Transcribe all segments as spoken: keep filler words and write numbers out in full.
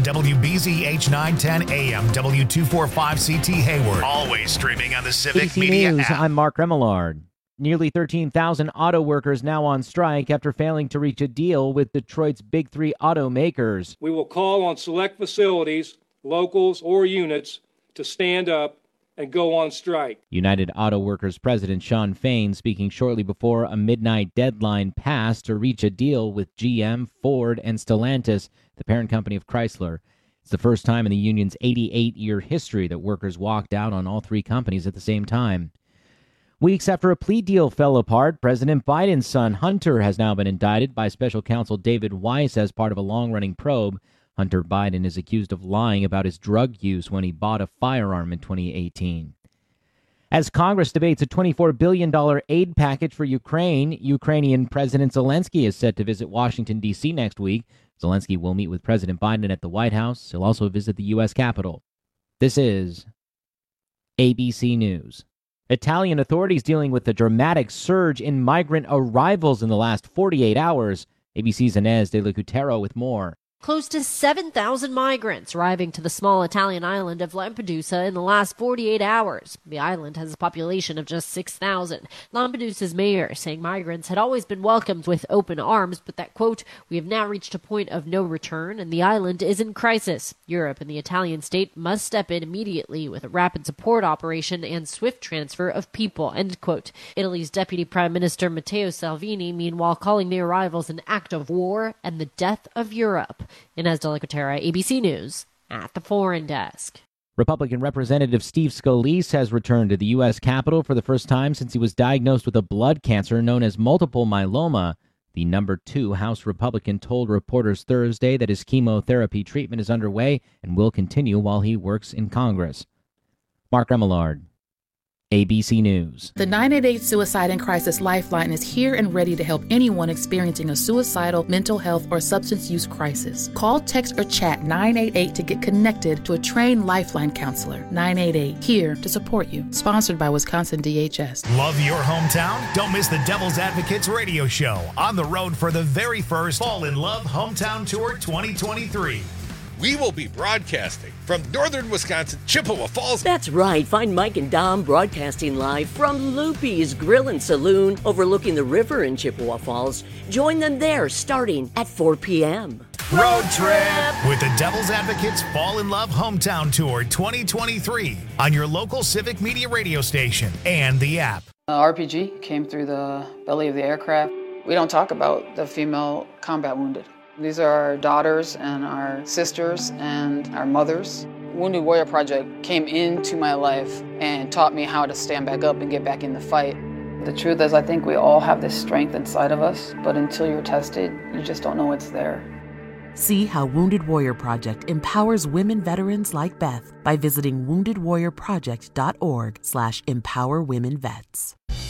W B Z H nine ten A M, W two forty-five C T Hayward. Always streaming on the Civic A B C Media News, app. I'm Mark Remillard. Nearly thirteen thousand auto workers now on strike after failing to reach a deal with Detroit's big three automakers. We will call on select facilities, locals, or units to stand up and go on strike. United Auto Workers President Shawn Fain speaking shortly before a midnight deadline passed to reach a deal with G M, Ford, and Stellantis, the parent company of Chrysler. It's the first time in the union's eighty-eight-year history that workers walked out on all three companies at the same time. Weeks after a plea deal fell apart, President Biden's son Hunter has now been indicted by special counsel David Weiss as part of a long-running probe. Hunter Biden is accused of lying about his drug use when he bought a firearm in twenty eighteen. As Congress debates a twenty-four billion dollars aid package for Ukraine, Ukrainian President Zelensky is set to visit Washington, D C next week. Zelensky will meet with President Biden at the White House. He'll also visit the U S Capitol. This is A B C News. Italian authorities dealing with the dramatic surge in migrant arrivals in the last forty-eight hours. A B C's Inez de Lucutero with more. Close to seven thousand migrants arriving to the small Italian island of Lampedusa in the last forty-eight hours. The island has a population of just six thousand. Lampedusa's mayor saying migrants had always been welcomed with open arms, but that, quote, we have now reached a point of no return and the island is in crisis. Europe and the Italian state must step in immediately with a rapid support operation and swift transfer of people, end quote. Italy's Deputy Prime Minister Matteo Salvini, meanwhile, calling the arrivals an act of war and the death of Europe. Inez de la Cotera, A B C News, at the Foreign Desk. Republican Representative Steve Scalise has returned to the U S Capitol for the first time since he was diagnosed with a blood cancer known as multiple myeloma. The number two House Republican told reporters Thursday that his chemotherapy treatment is underway and will continue while he works in Congress. Mark Remillard, A B C News. The nine eight eight Suicide and Crisis Lifeline is here and ready to help anyone experiencing a suicidal, mental health, or substance use crisis. Call, text, or chat nine eight eight to get connected to a trained Lifeline counselor. nine eight eight, here to support you. Sponsored by Wisconsin D H S. Love your hometown? Don't miss the Devil's Advocates radio show. On the road for the very first Fall in Love Hometown Tour twenty twenty-three. We will be broadcasting from northern Wisconsin, Chippewa Falls. That's right. Find Mike and Dom broadcasting live from Loopy's Grill and Saloon overlooking the river in Chippewa Falls. Join them there starting at four p.m. Road trip with the Devil's Advocates Fall in Love Hometown Tour twenty twenty-three on your local Civic Media radio station and the app. Uh, R P G came through the belly of the aircraft. We don't talk about the female combat wounded. These are our daughters and our sisters and our mothers. Wounded Warrior Project came into my life and taught me how to stand back up and get back in the fight. The truth is, I think we all have this strength inside of us, but until you're tested, you just don't know it's there. See how Wounded Warrior Project empowers women veterans like Beth by visiting wounded warrior project dot org slash empower women vets.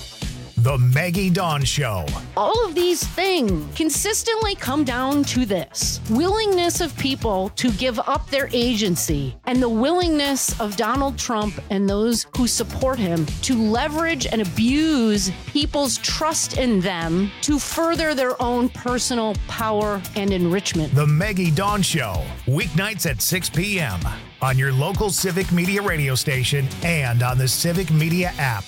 The Maggie Dawn Show. All of these things consistently come down to this: willingness of people to give up their agency, and the willingness of Donald Trump and those who support him to leverage and abuse people's trust in them to further their own personal power and enrichment. The Maggie Dawn Show, weeknights at six p.m. on your local Civic Media radio station and on the Civic Media app.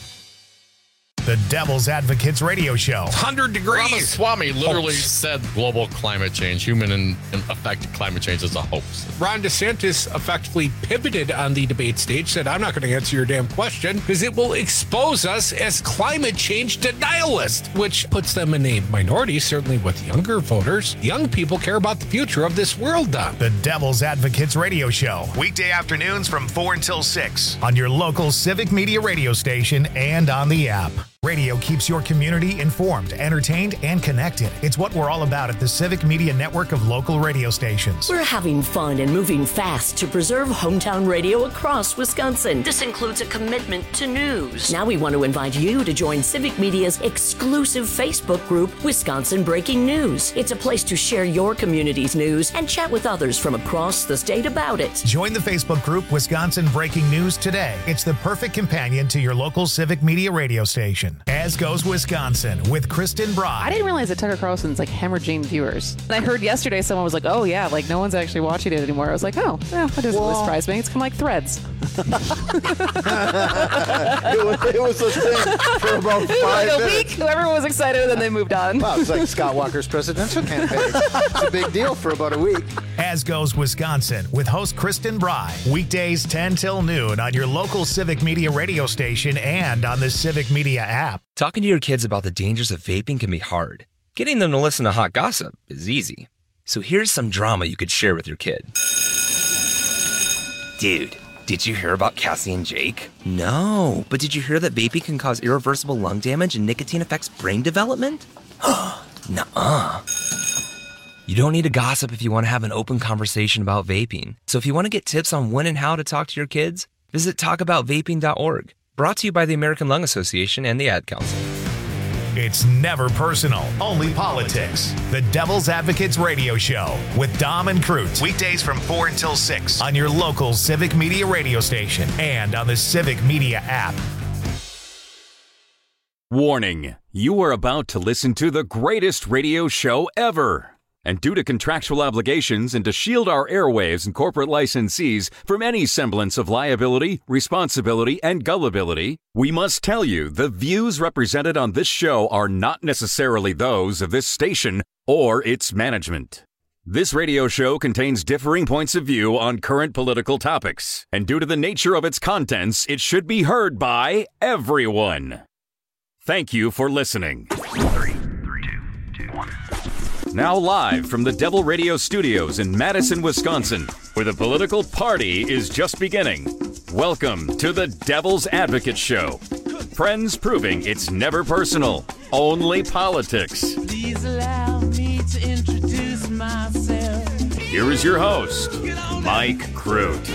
The Devil's Advocates radio show. one hundred degrees. Ramaswamy literally hoax. said global climate change, human and, and affected climate change is a hoax. Ron DeSantis effectively pivoted on the debate stage, said, I'm not going to answer your damn question because it will expose us as climate change denialists, which puts them in a minority, certainly with younger voters. Young people care about the future of this world, Don. The Devil's Advocates radio show. Weekday afternoons from four until six on your local Civic Media radio station and on the app. Radio keeps your community informed, entertained, and connected. It's what we're all about at the Civic Media network of local radio stations. We're having fun and moving fast to preserve hometown radio across Wisconsin. This includes a commitment to news. Now we want to invite you to join Civic Media's exclusive Facebook group, Wisconsin Breaking News. It's a place to share your community's news and chat with others from across the state about it. Join the Facebook group, Wisconsin Breaking News, today. It's the perfect companion to your local Civic Media radio station. Wisconsin. As Goes Wisconsin with Kristen Bry. I didn't realize that Tucker Carlson's like hemorrhaging viewers. And I heard yesterday someone was like, oh yeah, like no one's actually watching it anymore. I was like, oh, yeah, that doesn't really surprise me. It's kind of like Threads. it, was, it was a thing for about five like a minutes. week, everyone was excited, and then they moved on. Well, it's like Scott Walker's presidential campaign. It's a big deal for about a week. As Goes Wisconsin with host Kristen Bry. Weekdays ten till noon on your local Civic Media radio station and on the Civic Media app. Talking to your kids about the dangers of vaping can be hard. Getting them to listen to hot gossip is easy. So here's some drama you could share with your kid. Dude, did you hear about Cassie and Jake? No, but did you hear that vaping can cause irreversible lung damage and nicotine affects brain development? Nuh-uh. You don't need to gossip if you want to have an open conversation about vaping. So if you want to get tips on when and how to talk to your kids, visit talk about vaping dot org. Brought to you by the American Lung Association and the Ad Council. It's never personal, only politics. The Devil's Advocates Radio Show with Dom and Crute. Weekdays from four until six on your local Civic Media radio station and on the Civic Media app. Warning, you are about to listen to the greatest radio show ever. And due to contractual obligations and to shield our airwaves and corporate licensees from any semblance of liability, responsibility, and gullibility, we must tell you the views represented on this show are not necessarily those of this station or its management. This radio show contains differing points of view on current political topics, and due to the nature of its contents, it should be heard by everyone. Thank you for listening. Three, three, two, two, one. Now live from the Devil Radio Studios in Madison, Wisconsin, where the political party is just beginning. Welcome to the Devil's Advocate Show. Friends proving it's never personal, only politics. Please allow me to introduce myself. Here is your host, Mike Crute.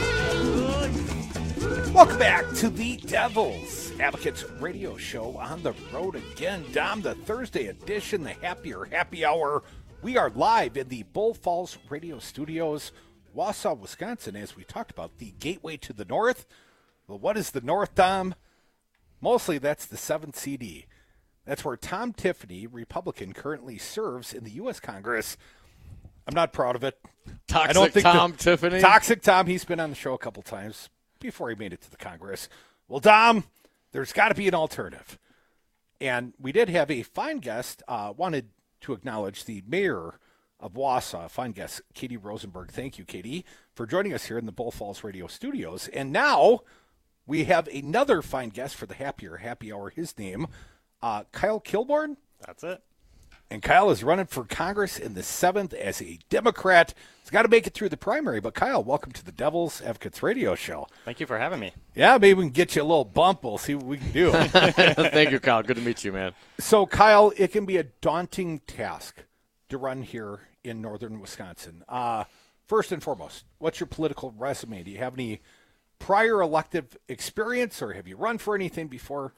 Welcome back to the Devil's Advocates Radio Show on the road again. Dom, the Thursday edition, the Happier Happy Hour. We are live in the Bull Falls Radio Studios, Wausau, Wisconsin, as we talked about the gateway to the north. Well, what is the north, Dom? Mostly that's the seventh C D. That's where Tom Tiffany, Republican, currently serves in the U S Congress. I'm not proud of it. Toxic I don't think Tom the, Tiffany? Toxic Tom. He's been on the show a couple times before he made it to the Congress. Well, Dom, there's got to be an alternative. And we did have a fine guest, uh, wanted to acknowledge the mayor of Wausau, fine guest, Katie Rosenberg. Thank you, Katie, for joining us here in the Bull Falls Radio Studios. And now we have another fine guest for the Happier Happy Hour. His name, uh, Kyle Kilborn. That's it. And Kyle is running for Congress in the seventh as a Democrat. He's got to make it through the primary. But, Kyle, welcome to the Devil's Advocates Radio Show. Thank you for having me. Yeah, maybe we can get you a little bump. We'll see what we can do. Thank you, Kyle. Good to meet you, man. So, Kyle, it can be a daunting task to run here in northern Wisconsin. Uh, first and foremost, what's your political resume? Do you have any prior elective experience, or have you run for anything before?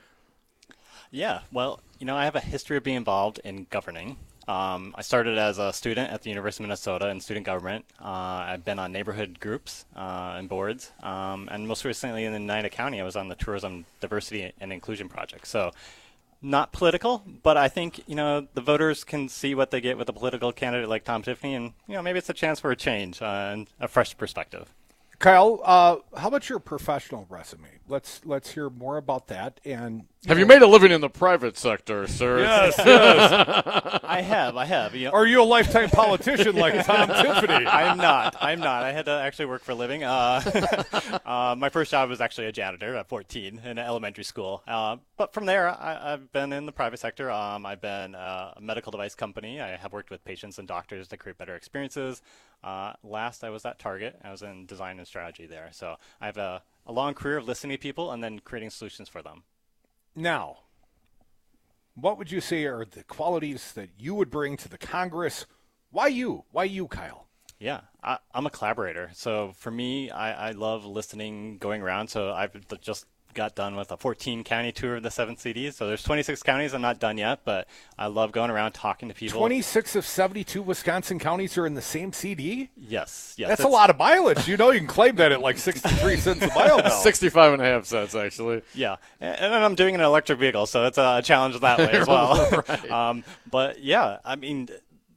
Yeah, well, you know, I have a history of being involved in governing. Um, I started as a student at the University of Minnesota in student government. Uh, I've been on neighborhood groups uh, and boards, um, and most recently in Oneida County, I was on the Tourism Diversity and Inclusion Project. So, not political, but I think, you know, the voters can see what they get with a political candidate like Tom Tiffany, and, you know, maybe it's a chance for a change uh, and a fresh perspective. Kyle, uh, how about your professional resume? Let's let's hear more about that. And you have know, you made a living in the private sector, sir? Yes, yes. I have, I have. You know, Are you a lifetime politician like Tom Tiffany? I'm not. I'm not. I had to actually work for a living. Uh, uh, my first job was actually a janitor at fourteen in an elementary school. Uh, but from there, I, I've been in the private sector. Um, I've been uh, a medical device company. I have worked with patients and doctors to create better experiences. Uh, last, I was at Target. I was in design and strategy there. So I have a, a long career of listening to people and then creating solutions for them. Now, what would you say are the qualities that you would bring to the Congress? Why you? Why you, Kyle? Yeah, I, I'm a collaborator. So for me, I, I love listening, going around. So I've just got done with a fourteen county tour of the seven C Ds. So there's twenty-six counties. I'm not done yet, but I love going around talking to people. twenty-six of seventy-two Wisconsin counties are in the same C D? Yes. yes That's a lot of mileage. You know you can claim that at like sixty-three cents a mile now. sixty-five and a half cents, actually. Yeah. And, and I'm doing an electric vehicle, so it's a challenge that way as well. Right. um, but, yeah, I mean,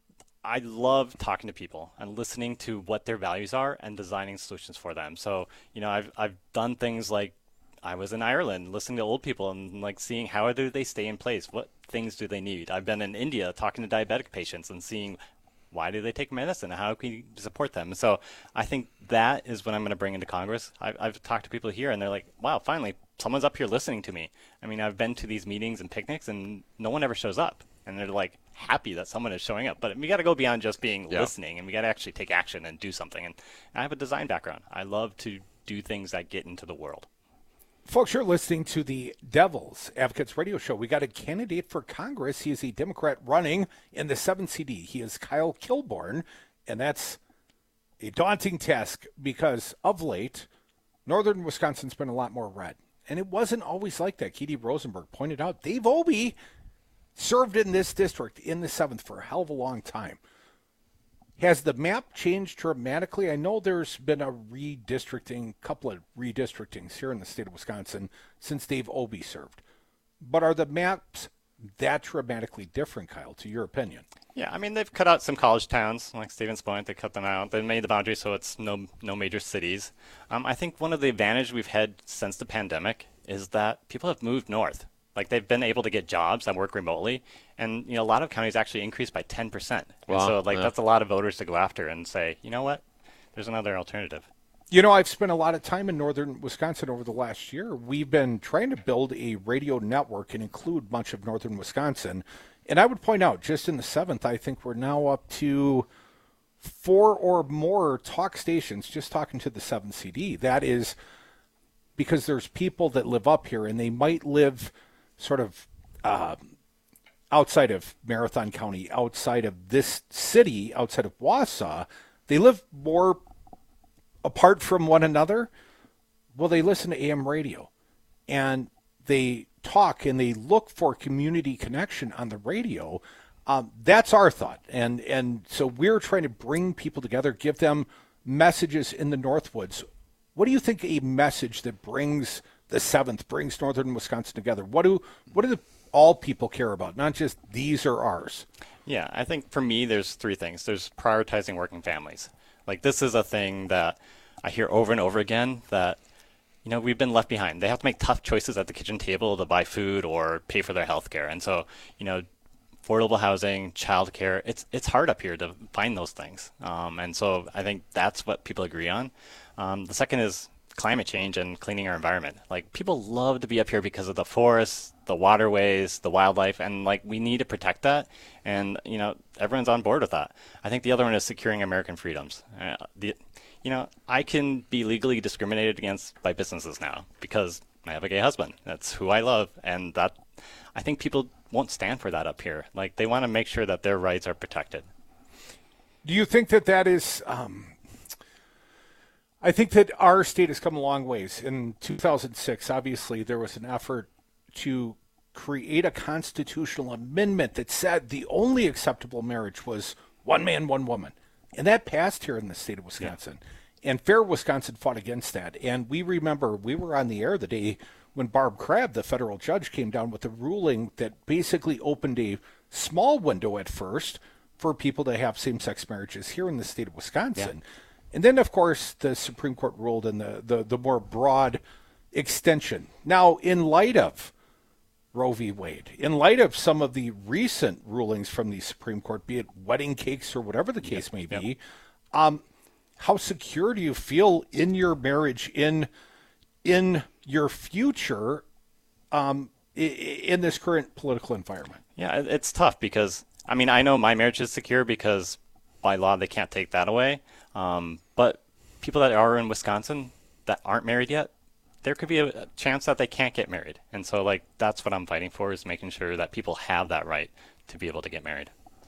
I love talking to people and listening to what their values are and designing solutions for them. So, you know, I've I've done things like I was in Ireland listening to old people and like seeing how do they stay in place? What things do they need? I've been in India talking to diabetic patients and seeing why do they take medicine and how can we support them? So I think that is what I'm going to bring into Congress. I've, I've talked to people here and they're like, wow, finally someone's up here listening to me. I mean, I've been to these meetings and picnics and no one ever shows up. And they're like happy that someone is showing up. But we got to go beyond just being yeah. listening, and we got to actually take action and do something. And I have a design background. I love to do things that get into the world. Folks, you're listening to the Devil's Advocates Radio Show. We got a candidate for Congress. He is a Democrat running in the seventh C D. He is Kyle Kilborn, and that's a daunting task because of late, northern Wisconsin's been a lot more red. And it wasn't always like that. Katie Rosenberg pointed out Dave Obey served in this district in the seventh for a hell of a long time. Has the map changed dramatically? I know there's been a redistricting, couple of redistrictings here in the state of Wisconsin since Dave Obey served. But are the maps that dramatically different, Kyle, to your opinion? Yeah, I mean, they've cut out some college towns, like Stevens Point. They cut them out. They made the boundary so it's no no major cities. Um, I think one of the advantages we've had since the pandemic is that people have moved north. Like, they've been able to get jobs that work remotely. And, you know, a lot of counties actually increased by ten percent. Wow. And so, like, yeah. that's a lot of voters to go after and say, you know what, there's another alternative. You know, I've spent a lot of time in northern Wisconsin over the last year. We've been trying to build a radio network and include much of northern Wisconsin. And I would point out, just in the seventh, I think we're now up to four or more talk stations just talking to the seventh C D. That is because there's people that live up here, and they might live sort of uh, outside of Marathon County, outside of this city, outside of Wausau. They live more apart from one another. Well, they listen to A M radio, and they talk and they look for community connection on the radio. Um, that's our thought. And, and so we're trying to bring people together, give them messages in the Northwoods. What do you think a message that brings the seventh, brings northern Wisconsin together? What do what do the, all people care about, not just these are ours? Yeah, I think for me, there's three things. There's prioritizing working families. Like, this is a thing that I hear over and over again, that, you know, we've been left behind. They have to make tough choices at the kitchen table to buy food or pay for their health care. And so, you know, affordable housing, childcare, it's it's hard up here to find those things. Um, and so I think that's what people agree on. Um, the second is climate change and cleaning our environment. Like, people love to be up here because of the forests, the waterways, the wildlife, and like, we need to protect that. And, you know, everyone's on board with that. I think the other one is securing American freedoms. Uh, the, you know, I can be legally discriminated against by businesses now because I have a gay husband. That's who I love. And that, I think people won't stand for that up here. Like, they want to make sure that their rights are protected. Do you think that that is, um, I think that our state has come a long ways. In two thousand six, obviously, there was an effort to create a constitutional amendment that said the only acceptable marriage was one man, one woman. And that passed here in the state of Wisconsin. Yeah. And Fair Wisconsin fought against that. And we remember we were on the air the day when Barb Crabb, the federal judge, came down with a ruling that basically opened a small window at first for people to have same-sex marriages here in the state of Wisconsin. Yeah. And then, of course, the Supreme Court ruled in the, the, the more broad extension. Now, in light of Roe v. Wade, in light of some of the recent rulings from the Supreme Court, be it wedding cakes or whatever the case yep, may be, yep. um, how secure do you feel in your marriage, in in your future, um, in this current political environment? Yeah, it's tough because, I mean, I know my marriage is secure because by law they can't take that away. Um, but people that are in Wisconsin that aren't married yet, there could be a chance that they can't get married. And so, like, that's what I'm fighting for, is making sure that people have that right to be able to get married.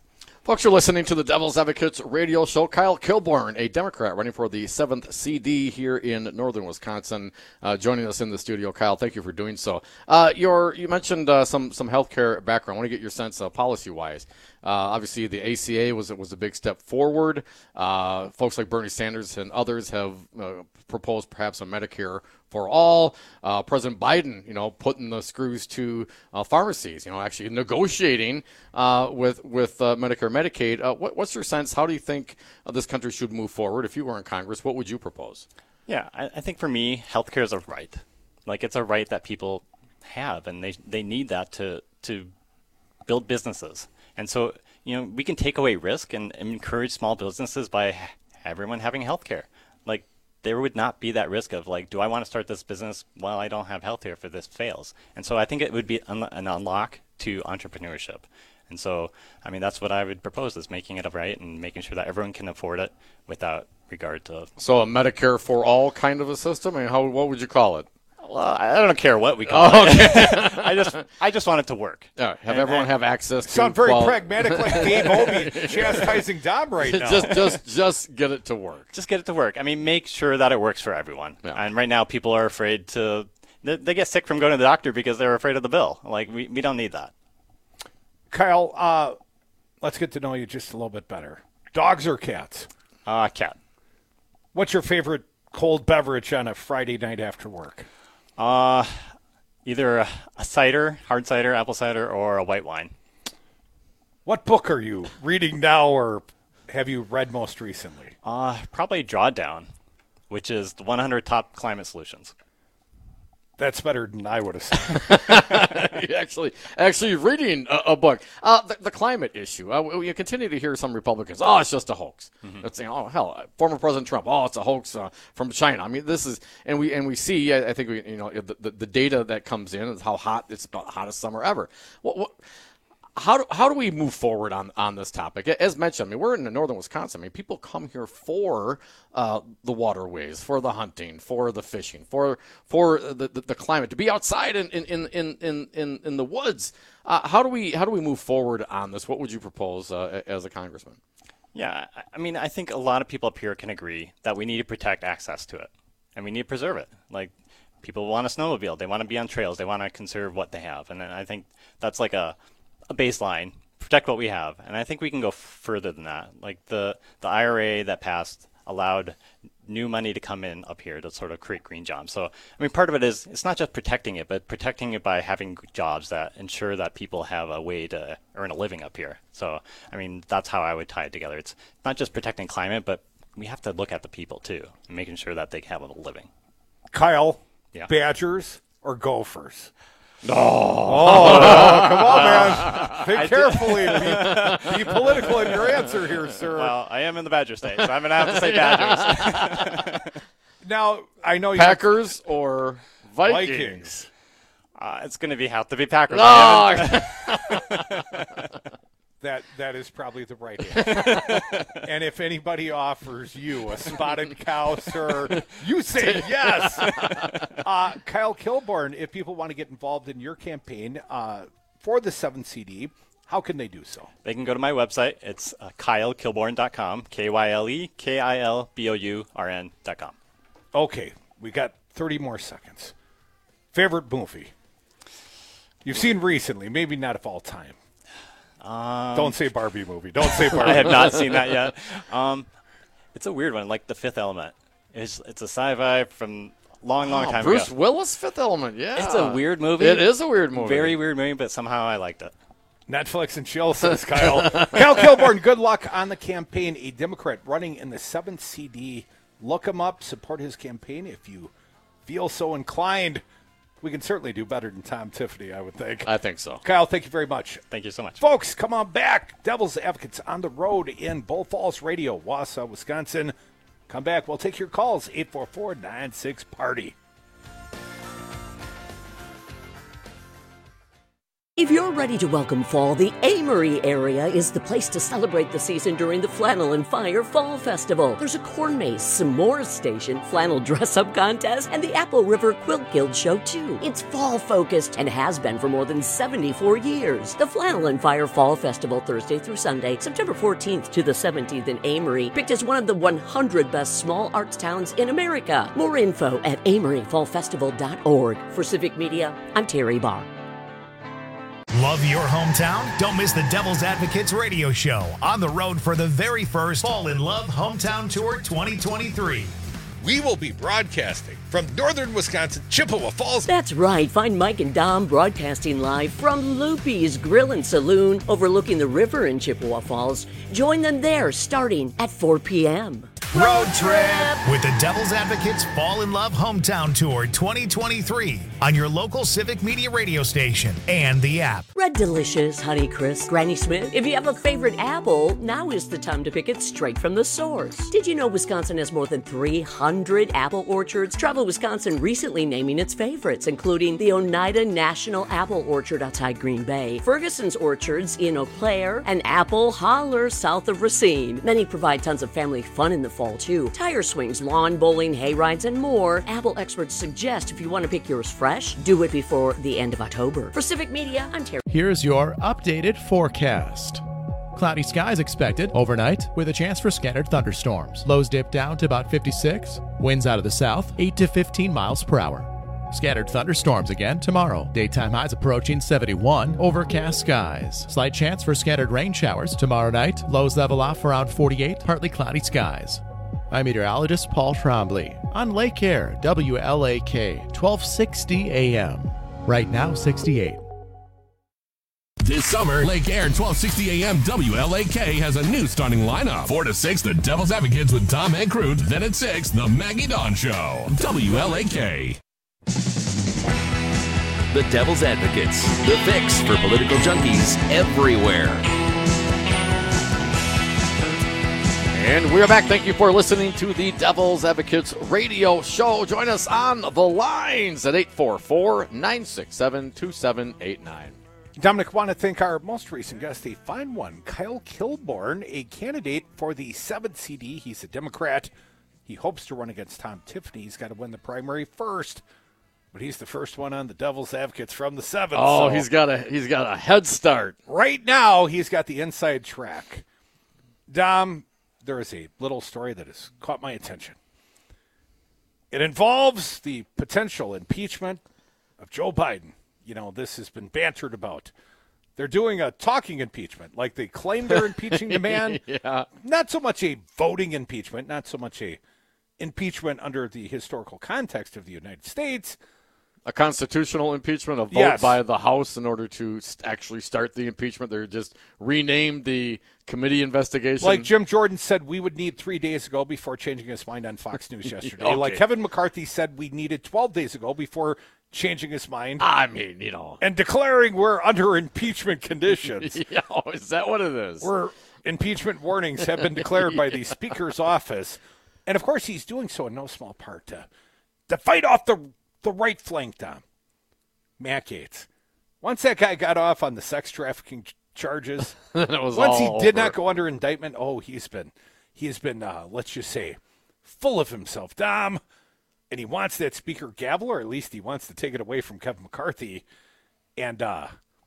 Folks, you're listening to the Devil's Advocates radio show. Kyle Kilborn, a Democrat running for the seventh C D here in northern Wisconsin, uh, joining us in the studio. Kyle, thank you for doing so. Uh, your, you mentioned uh, some some healthcare background. I want to get your sense uh, policy-wise. Uh, obviously, the A C A was was a big step forward. Uh, folks like Bernie Sanders and others have uh, proposed perhaps a Medicare for all. Uh, President Biden, you know, putting the screws to uh, pharmacies. You know, actually negotiating uh, with with uh, Medicare, Medicaid. Uh, what, what's your sense? How do you think uh, this country should move forward? If you were in Congress, what would you propose? Yeah, I, I think for me, healthcare is a right. Like it's a right that people have, and they they need that to to build businesses. And so, you know, we can take away risk and, and encourage small businesses by ha- everyone having health care. Like, there would not be that risk of, like, do I want to start this business while I don't have health care if this fails? And so I think it would be un- an unlock to entrepreneurship. And so, I mean, that's what I would propose, is making it a right and making sure that everyone can afford it without regard to... So a Medicare for all kind of a system? I mean, how, what would you call it? Well, I don't care what we call oh, okay. it. I just I just want it to work. Yeah, have and, everyone and have access to sound very quality. pragmatic, like Gabe Obie chastising Dom right now. just just just get it to work. Just get it to work. I mean, make sure that it works for everyone. Yeah. And right now, people are afraid to. They, they get sick from going to the doctor because they're afraid of the bill. Like we, we don't need that. Kyle, uh, let's get to know you just a little bit better. Dogs or cats? Uh, cat. What's your favorite cold beverage on a Friday night after work? Uh, either a, a cider, hard cider, apple cider, or a white wine. What book are you reading now, or have you read most recently? Uh, probably Drawdown, which is the one hundred top climate solutions. That's better than I would have said. actually, actually reading a, a book. Uh, the, the climate issue. Uh, we, we continue to hear some Republicans, oh, it's just a hoax. Mm-hmm. It's, you know, oh, hell, former President Trump, oh, it's a hoax uh, from China. I mean, this is, and we and we see, I, I think, we, you know, the, the, the data that comes in is how hot, it's about the hottest summer ever. What, what, How do, how do we move forward on, on this topic? As mentioned, I mean, we're in northern Wisconsin. I mean, people come here for uh, the waterways, for the hunting, for the fishing, for for the, the, the climate, to be outside in in, in, in, in, in the woods. Uh, how do we how do we move forward on this? What would you propose uh, as a congressman? Yeah, I mean, I think a lot of people up here can agree that we need to protect access to it, and we need to preserve it. Like, people want to snowmobile, they want to be on trails, they want to conserve what they have, and I think that's like a a baseline, protect what we have. And I think we can go further than that. Like the, the I R A that passed allowed new money to come in up here to sort of create green jobs. So, I mean, part of it is, it's not just protecting it, but protecting it by having jobs that ensure that people have a way to earn a living up here. So, I mean, that's how I would tie it together. It's not just protecting climate, but we have to look at the people too, and making sure that they have a living. Kyle, yeah. Badgers or Gophers? No. Oh, no. Come on, man. Think I carefully. Be, be political in your answer here, sir. Well, I am in the Badger state, so I'm going to have to say Badgers. Now, I know you Packers or Vikings. Vikings. Uh, it's going to be have to be Packers. No. That that is probably the right answer. And if anybody offers you a spotted cow, sir, you say yes. Uh, Kyle Kilborn, if people want to get involved in your campaign uh, for the seventh C D, how can they do so? They can go to my website. It's uh, kyle kilborn dot com, K Y L E K I L B O U R N dot com. Okay, we got thirty more seconds. Favorite movie you've seen recently, maybe not of all time. Um, Don't say Barbie movie. Don't say Barbie. I have not seen that yet. Um, it's a weird one, like The Fifth Element. It's it's a sci-fi from long, long oh, time Bruce ago. Bruce Willis, Fifth Element. Yeah, it's a weird movie. It is a weird movie. Very weird movie, but somehow I liked it. Netflix and chill, says Kyle. Kyle Kilborn, good luck on the campaign. A Democrat running in the seventh C D. Look him up. Support his campaign if you feel so inclined. We can certainly do better than Tom Tiffany, I would think. I think so. Kyle, thank you very much. Thank you so much. Folks, come on back. Devil's Advocates on the road in Bull Falls Radio, Wausau, Wisconsin. Come back. We'll take your calls, eight four four, nine six, party. If If you're ready to welcome fall, the Amory area is the place to celebrate the season during the Flannel and Fire Fall Festival. There's a corn maze, s'mores station, flannel dress-up contest, and the Apple River Quilt Guild show, too. It's fall-focused and has been for more than seventy-four years. The Flannel and Fire Fall Festival, Thursday through Sunday, September fourteenth to the seventeenth in Amory, picked as one of the one hundred best small arts towns in America. More info at amory fall festival dot org. For Civic Media, I'm Terry Barr. Love your hometown? Don't miss the Devil's Advocates radio show on the road for the very first Fall in Love Hometown Tour twenty twenty-three. We will be broadcasting from northern Wisconsin, Chippewa Falls. That's right. Find Mike and Dom broadcasting live from Loopy's Grill and Saloon overlooking the river in Chippewa Falls. Join them there starting at four p.m. Road trip with the Devil's Advocates Fall in Love Hometown Tour twenty twenty-three on your local Civic Media radio station and the app. Red Delicious, Honeycrisp, Granny Smith. If you have a favorite apple, now is the time to pick it straight from the source. Did you know Wisconsin has more than three hundred apple orchards? Travel Wisconsin recently naming its favorites, including the Oneida National Apple Orchard outside Green Bay, Ferguson's Orchards in Eau Claire, and Apple Holler south of Racine. Many provide tons of family fun in the fall, too. Tire swings, lawn bowling, hay rides, and more. Apple experts suggest if you want to pick yours fresh, do it before the end of October. For Civic Media, I'm Terry. Here's your updated forecast. Cloudy skies expected overnight with a chance for scattered thunderstorms. Lows dip down to about fifty-six. Winds out of the south, eight to fifteen miles per hour. Scattered thunderstorms again tomorrow. Daytime highs approaching seventy-one. Overcast skies. Slight chance for scattered rain showers tomorrow night. Lows level off around forty-eight. Partly cloudy skies. I'm meteorologist Paul Trombley on Lake Air, W L A K, twelve sixty A M. Right now, sixty-eight. This summer, Lake Air twelve sixty A M W L A K has a new starting lineup. four to six, the Devil's Advocates with Tom Hankrute. Then at six, the Maggie Dawn Show. W L A K. The Devil's Advocates, the fix for political junkies everywhere. And we're back. Thank you for listening to the Devil's Advocates radio show. Join us on the lines at eight four four, nine six seven, two seven eight nine. Dominic, want to thank our most recent guest, a fine one, Kyle Kilborn, a candidate for the seventh C D. He's a Democrat. He hopes to run against Tom Tiffany. He's got to win the primary first, but he's the first one on the Devil's Advocates from the seventh. Oh, so he's got a he's got a head start. Right now, he's got the inside track. Dom, there is a little story that has caught my attention. It involves the potential impeachment of Joe Biden. You know, this has been bantered about. They're doing a talking impeachment, like they claim they're impeaching the man. Yeah. Not so much a voting impeachment, not so much a impeachment under the historical context of the United States. A constitutional impeachment, a vote Yes. by the House in order to st- actually start the impeachment. They're just renamed the committee investigation. Like Jim Jordan said we would need three days ago before changing his mind on Fox News yesterday. Okay. Like Kevin McCarthy said we needed twelve days ago before changing his mind. I mean, you know. And declaring we're under impeachment conditions. Yeah, is that what it is? We're impeachment warnings have been declared by the Speaker's office. And, of course, he's doing so in no small part to, to fight off the, the right flank, Dom. Matt Gaetz. Once that guy got off on the sex trafficking ch- charges, It was once he all did over. not go under indictment, oh, he's been, he's been, uh, let's just say, full of himself, Dom. And he wants that Speaker gavel, or at least he wants to take it away from Kevin McCarthy. And uh,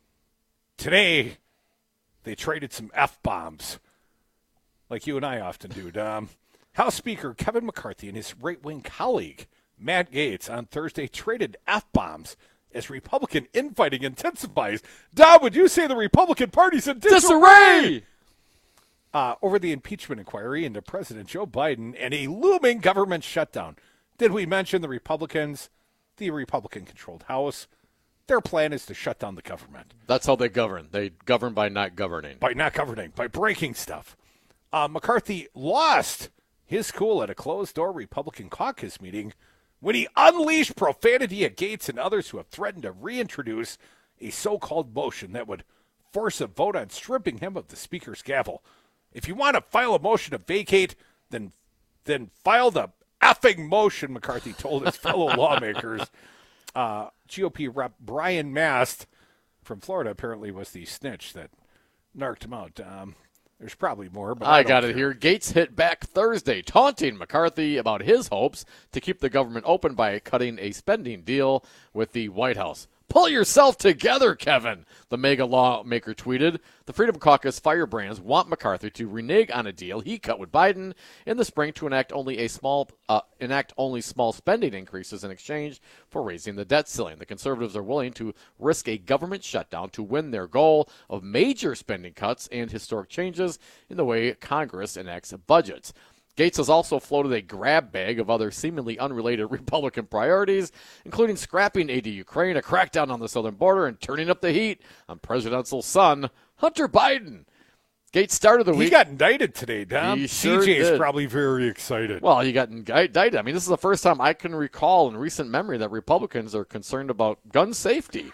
today, they traded some F-bombs, like you and I often do, Dom. House Speaker Kevin McCarthy and his right-wing colleague, Matt Gaetz, on Thursday traded F-bombs as Republican infighting intensifies. Dom, would you say the Republican Party's in disarray? Disarray! Uh, over the impeachment inquiry into President Joe Biden and a looming government shutdown. Did we mention the Republicans, the Republican-controlled House? Their plan is to shut down the government. That's how they govern. They govern by not governing. By not governing, by breaking stuff. Uh, McCarthy lost his cool at a closed-door Republican caucus meeting when he unleashed profanity at Gaetz and others who have threatened to reintroduce a so-called motion that would force a vote on stripping him of the Speaker's gavel. If you want to file a motion to vacate, then then file the effing motion, McCarthy told his fellow lawmakers. Uh, G O P Rep Brian Mast from Florida apparently was the snitch that narked him out. Um, there's probably more, but I, I got don't it care. here. Gates hit back Thursday, taunting McCarthy about his hopes to keep the government open by cutting a spending deal with the White House. Pull yourself together, Kevin, the mega lawmaker tweeted. The Freedom Caucus firebrands want McCarthy to renege on a deal he cut with Biden in the spring to enact only a small uh, enact only small spending increases in exchange for raising the debt ceiling. The conservatives are willing to risk a government shutdown to win their goal of major spending cuts and historic changes in the way Congress enacts budgets. Gates has also floated a grab bag of other seemingly unrelated Republican priorities, including scrapping aid to Ukraine, a crackdown on the southern border, and turning up the heat on presidential son, Hunter Biden. Gates started the He week. got indicted today, Tom. He sure C J is did. probably very excited. Well, he got indicted. I mean, this is the first time I can recall in recent memory that Republicans are concerned about gun safety.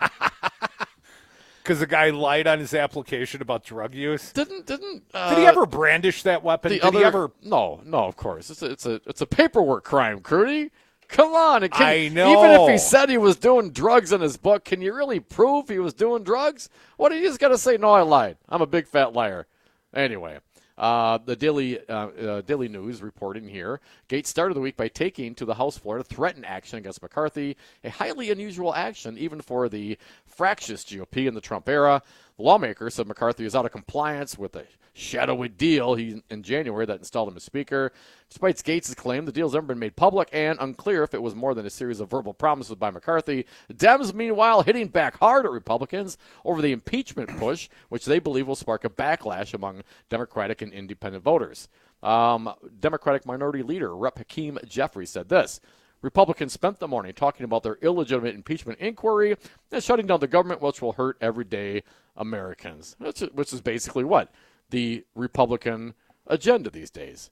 Because the guy lied on his application about drug use. Didn't didn't uh, Did he ever brandish that weapon? The Did other, he ever? No, no, of course. It's a, it's a it's a paperwork crime, Crudy. Come on. It can, I know. Even if he said he was doing drugs in his book, can you really prove he was doing drugs? What, you just got to say, no, I lied. I'm a big fat liar. Anyway, uh, the Daily uh, uh, Daily News reporting here, Gates started the week by taking to the House floor to threaten action against McCarthy, a highly unusual action even for the fractious G O P in the Trump era. The lawmaker said McCarthy is out of compliance with a shadowy deal he, in January that installed him as Speaker. Despite Gates' claim, the deal has never been made public and unclear if it was more than a series of verbal promises by McCarthy. Dems, meanwhile, hitting back hard at Republicans over the impeachment push, which they believe will spark a backlash among Democratic and independent voters. Um, Democratic Minority Leader Rep Hakeem Jeffries said this: Republicans spent the morning talking about their illegitimate impeachment inquiry and shutting down the government, which will hurt everyday Americans, which is, which is basically what? The Republican agenda these days.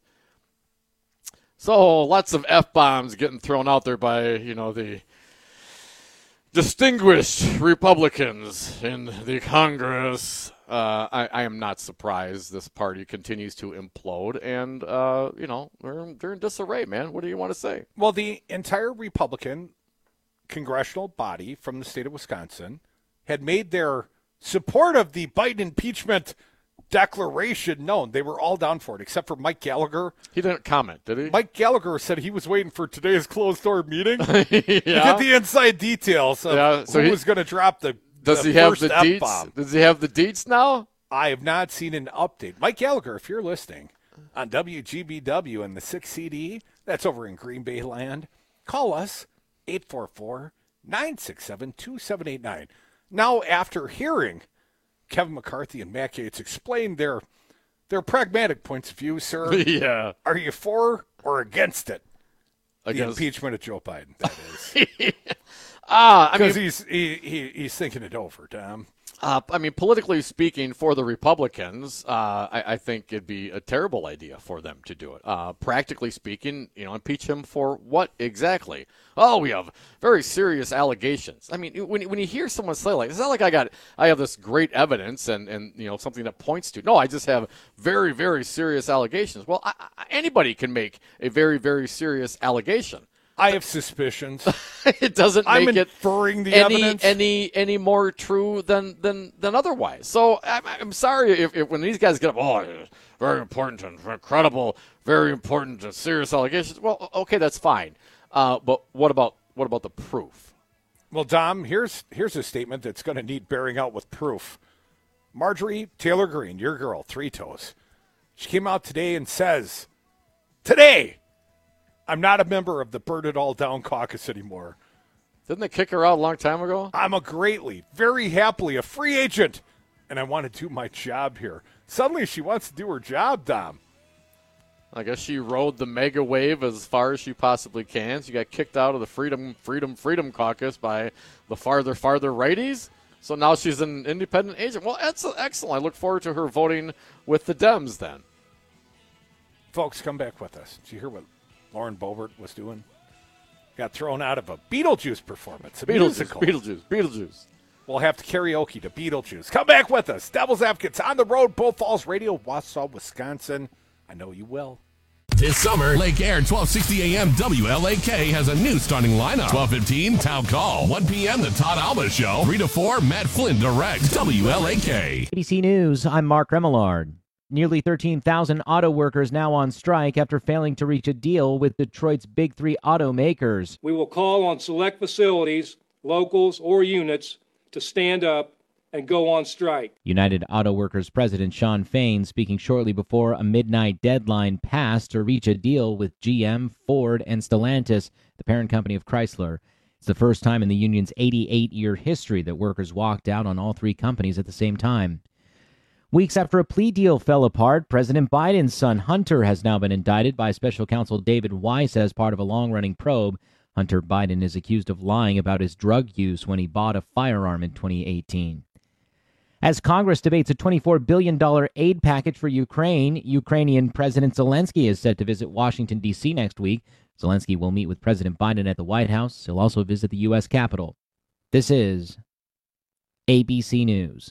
So lots of F-bombs getting thrown out there by, you know, the distinguished Republicans in the Congress. Uh, I, I am not surprised this party continues to implode, and, uh, you know, they're, they're in disarray, man. What do you want to say? Well, the entire Republican congressional body from the state of Wisconsin had made their support of the Biden impeachment declaration known. They were all down for it, except for Mike Gallagher. He didn't comment, did he? Mike Gallagher said he was waiting for today's closed-door meeting yeah. to get the inside details of Yeah, so who he- was going to drop the Does the he have first the F-bomb. deets? Does he have the deets now? I have not seen an update. Mike Gallagher, if you're listening on W G B W and the six C D, that's over in Green Bay land, call us eight four four, nine six seven, two seven eight nine. Now, after hearing Kevin McCarthy and Matt Gaetz explain their their pragmatic points of view, sir, Yeah. are you for or against it? Against- The impeachment of Joe Biden, that is. Ah, I mean, Because he's, he, he, he's thinking it over, Tom. Uh, I mean, politically speaking, for the Republicans, uh, I, I think it'd be a terrible idea for them to do it. Uh, practically speaking, you know, impeach him for what exactly? Oh, we have very serious allegations. I mean, when when you hear someone say like, it's not like I got, I have this great evidence and and you know something that points to. No, I just have very very serious allegations. Well, I, I, anybody can make a very very serious allegation. I have suspicions. It doesn't make I'm it inferring the any evidence. any any more true than than than otherwise. So I'm, I'm sorry if, if when these guys get up, oh, it's very important and incredible, very important and serious allegations. Well, okay, that's fine. Uh, but what about what about the proof? Well, Dom, here's here's a statement that's going to need bearing out with proof. Marjorie Taylor Greene, your girl, Three Toes, she came out today and says, today, I'm not a member of the Burn It All Down caucus anymore. Didn't they kick her out a long time ago? I'm a greatly, very happily a free agent, and I want to do my job here. Suddenly she wants to do her job, Dom. I guess she rode the mega wave as far as she possibly can. She got kicked out of the Freedom, Freedom, Freedom caucus by the farther, farther righties. So now she's an independent agent. Well, that's excellent. I look forward to her voting with the Dems then. Folks, come back with us. Did you hear what Lauren Boebert was doing? Got thrown out of a Beetlejuice performance. A Beetlejuice, musical. Beetlejuice, Beetlejuice. We'll have to karaoke to Beetlejuice. Come back with us. Devil's Advocates on the road, Bull Falls Radio, Wausau, Wisconsin. I know you will. This summer, Lake Air twelve sixty A M W L A K has a new starting lineup. twelve fifteen, Town Call. one p.m., The Todd Alba Show. three to four, Matt Flynn directs. W L A K. A B C News, I'm Mark Remillard. Nearly thirteen thousand auto workers now on strike after failing to reach a deal with Detroit's big three automakers. We will call on select facilities, locals, or units to stand up and go on strike. United Auto Workers President Shawn Fain speaking shortly before a midnight deadline passed to reach a deal with G M, Ford, and Stellantis, the parent company of Chrysler. It's the first time in the union's eighty-eight-year history that workers walked out on all three companies at the same time. Weeks after a plea deal fell apart, President Biden's son Hunter has now been indicted by special counsel David Weiss as part of a long-running probe. Hunter Biden is accused of lying about his drug use when he bought a firearm in twenty eighteen. As Congress debates a twenty-four billion dollars aid package for Ukraine, Ukrainian President Zelensky is set to visit Washington, D C next week. Zelensky will meet with President Biden at the White House. He'll also visit the U S Capitol. This is A B C News.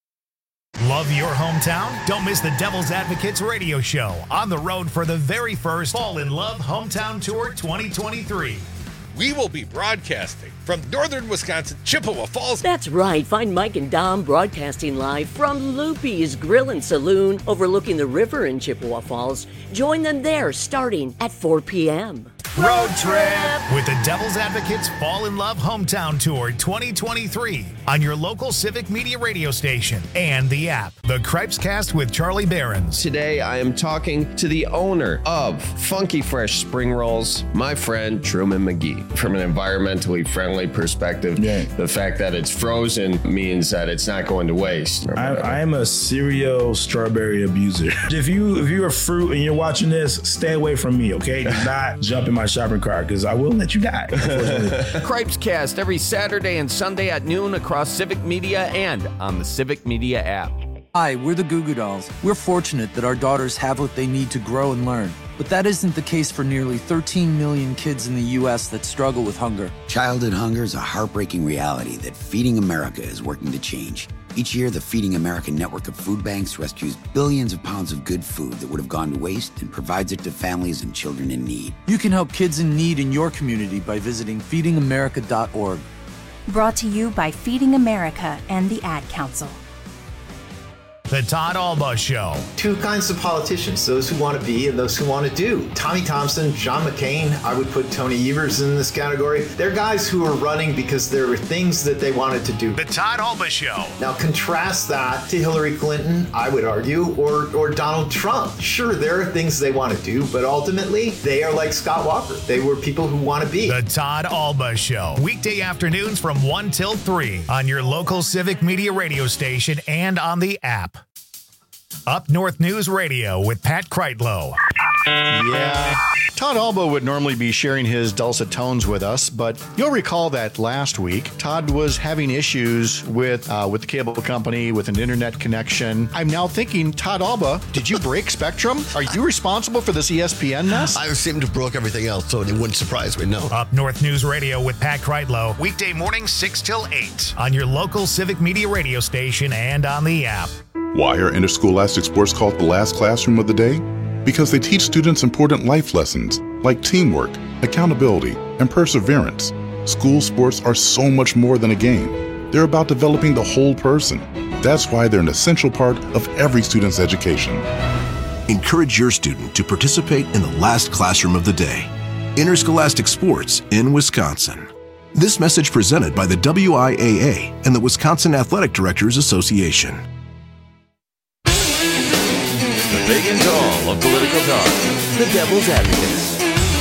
Love your hometown? Don't miss the Devil's Advocates radio show on the road for the very first Fall in Love Hometown Tour twenty twenty-three. We will be broadcasting from northern Wisconsin, Chippewa Falls. That's right. Find Mike and Dom broadcasting live from Loopy's Grill and Saloon overlooking the river in Chippewa Falls. Join them there starting at four p.m. Road trip with the Devil's Advocates Fall in Love Hometown Tour twenty twenty-three on your local Civic Media radio station and the app. The Cripes Cast with Charlie Behrens. Today I am talking to the owner of Funky Fresh Spring Rolls, my friend Truman McGee. From an environmentally friendly perspective, yeah. the fact that it's frozen means that it's not going to waste. I, I am a serial strawberry abuser. If you if you're a fruit and you're watching this, stay away from me, okay? Do not jump in my shopping cart because I will let you die. Cripes Cast every Saturday and Sunday at noon across Civic Media and on the Civic Media app. Hi, we're the Goo Goo Dolls. We're fortunate that our daughters have what they need to grow and learn. But that isn't the case for nearly thirteen million kids in the U S that struggle with hunger. Childhood hunger is a heartbreaking reality that Feeding America is working to change. Each year, the Feeding America network of food banks rescues billions of pounds of good food that would have gone to waste and provides it to families and children in need. You can help kids in need in your community by visiting feeding america dot org. Brought to you by Feeding America and the Ad Council. The Todd Alba Show. Two kinds of politicians, those who want to be and those who want to do. Tommy Thompson, John McCain, I would put Tony Evers in this category. They're guys who are running because there were things that they wanted to do. The Todd Alba Show. Now contrast that to Hillary Clinton, I would argue, or, or Donald Trump. Sure, there are things they want to do, but ultimately, they are like Scott Walker. They were people who want to be. The Todd Alba Show. Weekday afternoons from one till three on your local Civic Media radio station and on the app. Up North News Radio with Pat Kreitlow. Yeah. Todd Alba would normally be sharing his dulcet tones with us, but you'll recall that last week, Todd was having issues with uh, with the cable company, with an internet connection. I'm now thinking, Todd Alba, did you break Spectrum? Are you responsible for this E S P N mess? I seem to have broke everything else, so it wouldn't surprise me, no. Up North News Radio with Pat Kreitlow, weekday mornings six till eight on your local Civic Media radio station and on the app. Why are interscholastic sports called the last classroom of the day? Because they teach students important life lessons like teamwork, accountability, and perseverance. School sports are so much more than a game. They're about developing the whole person. That's why they're an essential part of every student's education. Encourage your student to participate in the last classroom of the day. Interscholastic sports in Wisconsin. This message presented by the W I A A and the Wisconsin Athletic Directors Association. Big and tall of political talk. The Devil's Advocates.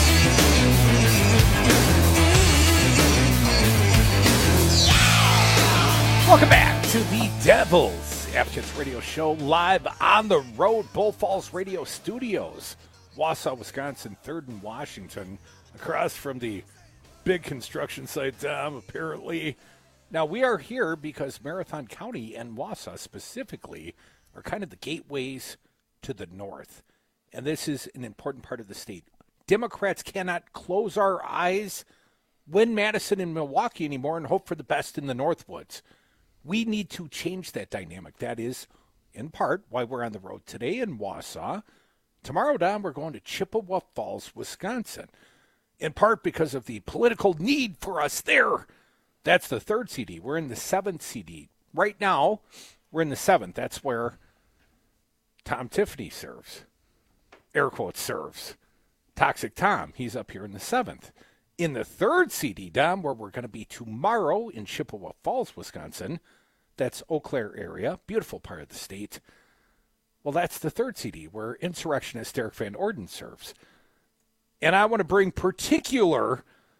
Welcome back to the Devil's Advocates Radio Show, live on the road, Bull Falls Radio Studios, Wausau, Wisconsin, third and Washington, across from the big construction site, Tom, apparently. Now, we are here because Marathon County and Wausau specifically are kind of the gateways to the north, and this is an important part of the state. Democrats cannot close our eyes, win Madison and Milwaukee anymore, and hope for the best in the Northwoods. We need to change that dynamic. That is, in part, why we're on the road today in Wausau, Tomorrow, Don, we're going to Chippewa Falls, Wisconsin, in part because of the political need for us there. That's the third C D. We're in the seventh C D. Right now, we're in the seventh. That's where Tom Tiffany serves. Air quotes serves. Toxic Tom, he's up here in the seventh. In the third C D, Dom, where we're going to be tomorrow in Chippewa Falls, Wisconsin, that's Eau Claire area, beautiful part of the state. Well, that's the third C D, where insurrectionist Derek Van Orden serves. And I want to bring particular,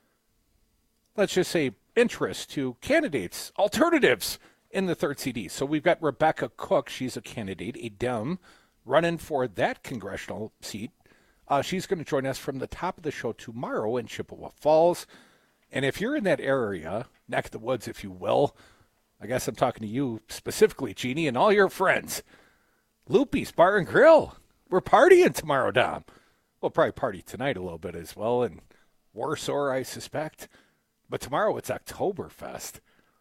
let's just say, interest to candidates, alternatives in the third C D. So we've got Rebecca Cook. She's a candidate, a Dem, running for that congressional seat. Uh, she's going to join us from the top of the show tomorrow in Chippewa Falls. And if you're in that area, neck of the woods, if you will, I guess I'm talking to you specifically, Jeannie, and all your friends. Loopy's Bar and Grill. We're partying tomorrow, Dom. We'll probably party tonight a little bit as well, in Warsaw, I suspect. But tomorrow it's Oktoberfest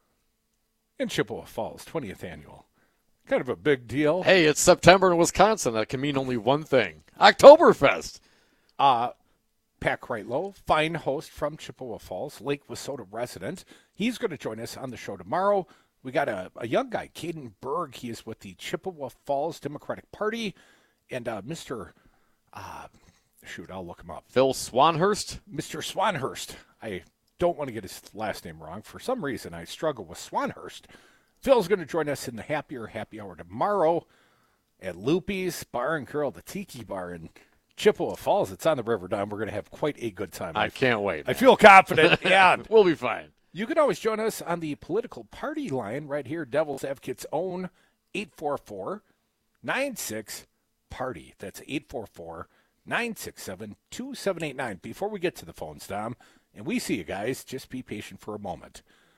in Chippewa Falls, twentieth annual. Kind of a big deal. Hey, it's September in Wisconsin. That can mean only one thing. Oktoberfest. Uh, Pat Kreitlow, fine host from Chippewa Falls, Lake Wissota resident. He's going to join us on the show tomorrow. We got a, a young guy, Caden Berg. He is with the Chippewa Falls Democratic Party. And uh, Mister Uh, shoot, I'll look him up. Phil Swanhurst? Mister Swanhurst. I don't want to get his last name wrong. For some reason, I struggle with Swanhurst. Phil's going to join us in the Happier Happy Hour tomorrow at Loopy's Bar and Grill, the Tiki Bar in Chippewa Falls. It's on the River, Don. We're going to have quite a good time. I can't wait. I man. feel confident. Yeah, we'll be fine. You can always join us on the political party line right here, Devil's Advocates' own eight four four, nine six, party. That's eight four four, nine six seven, two seven eight nine. Before we get to the phones, Dom, and we see you guys, just be patient for a moment.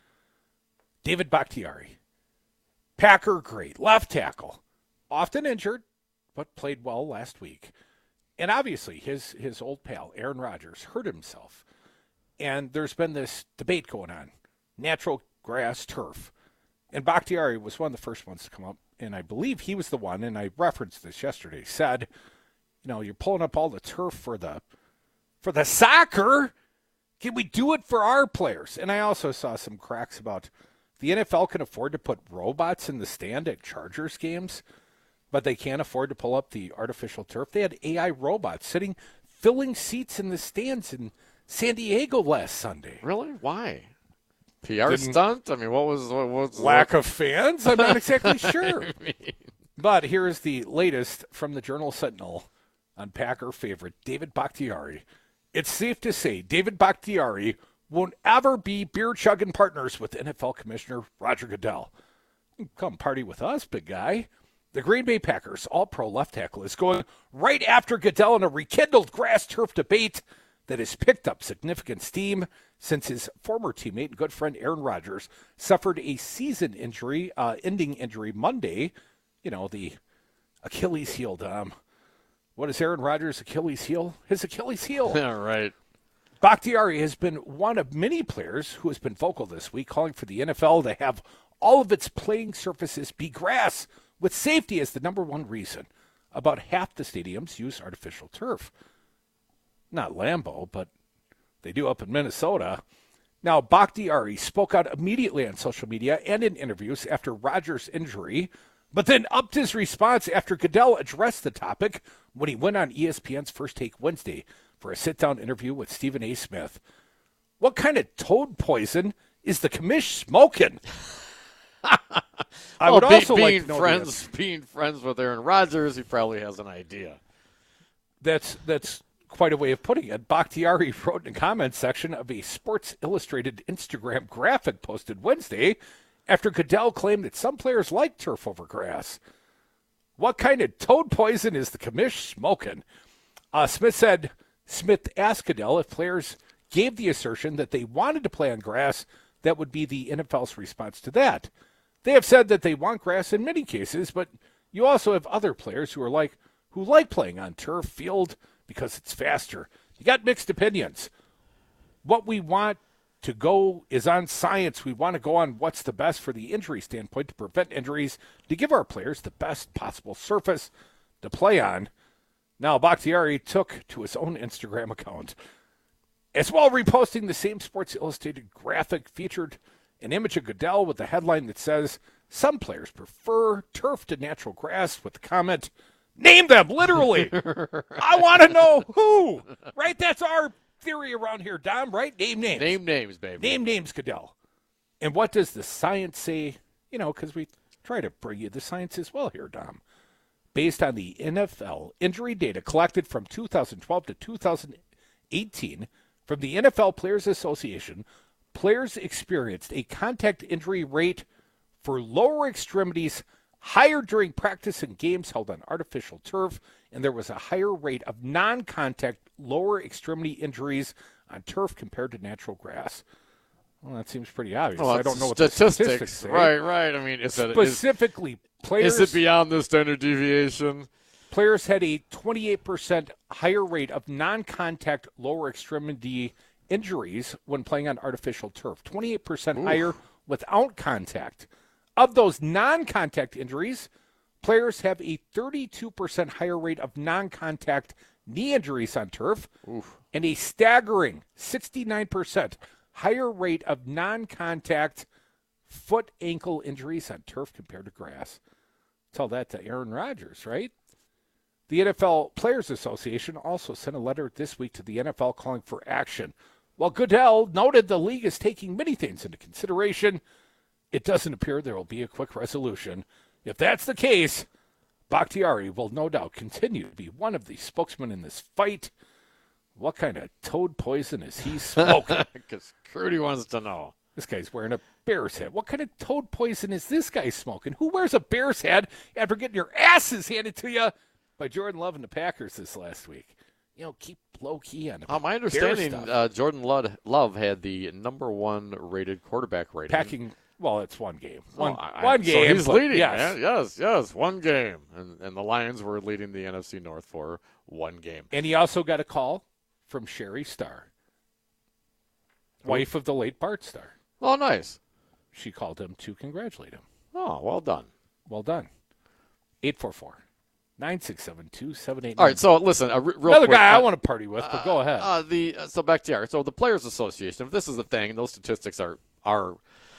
David Bakhtiari, Packer great, left tackle, often injured, but played well last week. And obviously his, his old pal, Aaron Rodgers, hurt himself. And there's been this debate going on, natural grass, turf. And Bakhtiari was one of the first ones to come up, and I believe he was the one, and I referenced this yesterday, said, you know, you're pulling up all the turf for the for the soccer. Can we do it for our players? And I also saw some cracks about the N F L can afford to put robots in the stand at Chargers games, but they can't afford to pull up the artificial turf. They had A I robots sitting, filling seats in the stands in San Diego last Sunday. Really? Why? P R Didn't, stunt? I mean, what was what was lack what? of fans? I'm not exactly sure. I mean. But here's the latest from the Journal Sentinel on Packer favorite David Bakhtiari. It's safe to say David Bakhtiari won't ever be beer-chugging partners with N F L Commissioner Roger Goodell. Come party with us, big guy. The Green Bay Packers all-pro left tackle is going right after Goodell in a rekindled grass turf debate that has picked up significant steam since his former teammate and good friend Aaron Rodgers suffered a season injury, uh, ending injury Monday. You know, the Achilles heel, Dom. What is Aaron Rodgers' Achilles heel? His Achilles heel. Yeah, right. Bakhtiari has been one of many players who has been vocal this week, calling for the N F L to have all of its playing surfaces be grass, with safety as the number one reason. About half the stadiums use artificial turf. Not Lambeau, but they do up in Minnesota. Now, Bakhtiari spoke out immediately on social media and in interviews after Rodgers' injury, but then upped his response after Goodell addressed the topic when he went on E S P N's First Take Wednesday for a sit-down interview with Stephen A. Smith. What kind of toad poison is the commish smoking? I well, would be, also being like to know friends, this. being friends with Aaron Rodgers, he probably has an idea. That's that's quite a way of putting it. Bakhtiari wrote in the comments section of a Sports Illustrated Instagram graphic posted Wednesday after Goodell claimed that some players like turf over grass. What kind of toad poison is the commish smoking? Uh, Smith said Smith asked Goodell if players gave the assertion that they wanted to play on grass, that would be the N F L's response to that. They have said that they want grass in many cases, but you also have other players who are like who like playing on turf field because it's faster. You got mixed opinions. What we want to go is on science. We want to go on what's the best for the injury standpoint to prevent injuries, to give our players the best possible surface to play on. Now, Bakhtiari took to his own Instagram account, as well reposting the same Sports Illustrated graphic featured an image of Goodell with the headline that says, some players prefer turf to natural grass, with the comment, name them, literally. I want to know who. Right? That's our theory around here, Dom, right? Name names. Name names, baby. Name names, Goodell. And what does the science say? You know, because we try to bring you the science as well here, Dom. Based on the N F L injury data collected from two thousand twelve to two thousand eighteen from the N F L Players Association, players experienced a contact injury rate for lower extremities higher during practice and games held on artificial turf, and there was a higher rate of non-contact lower extremity injuries on turf compared to natural grass. Well, that seems pretty obvious. Well, I don't know what statistics. the statistics say. Right, right. I mean, is that, specifically is, players. Is it beyond the standard deviation? Players had a twenty-eight percent higher rate of non-contact lower extremity injuries when playing on artificial turf. twenty-eight percent Ooh. Higher without contact. Of those non-contact injuries, players have a thirty-two percent higher rate of non-contact knee injuries on turf Oof. And a staggering sixty-nine percent higher rate of non-contact foot ankle injuries on turf compared to grass. Tell that to Aaron Rodgers, right? The N F L Players Association also sent a letter this week to the N F L calling for action. While Goodell noted the league is taking many things into consideration, it doesn't appear there will be a quick resolution. If that's the case, Bakhtiari will no doubt continue to be one of the spokesmen in this fight. What kind of toad poison is he smoking? Because Crudy wants to know. This guy's wearing a Bears hat. What kind of toad poison is this guy smoking? Who wears a Bears hat after getting your asses handed to you by Jordan Love and the Packers this last week? You know, keep low key on the uh, my understanding, uh, Jordan Love had the number one rated quarterback rating. Packing, well, it's one game. One, oh, I, one game. So he's leading. Yes. Man. yes, yes, one game. And, and the Lions were leading the N F C North for one game. And he also got a call from Sherry Starr, wife of the late Bart Starr. Oh, nice. She called him to congratulate him. Oh, well done. Well done. eight four four, nine six seven, two seven eight nine. All right, so listen, uh, real Another quick, guy uh, I want to party with, but uh, go ahead. Uh, the uh, so back to here. So the Players Association, if this is the thing, those statistics are are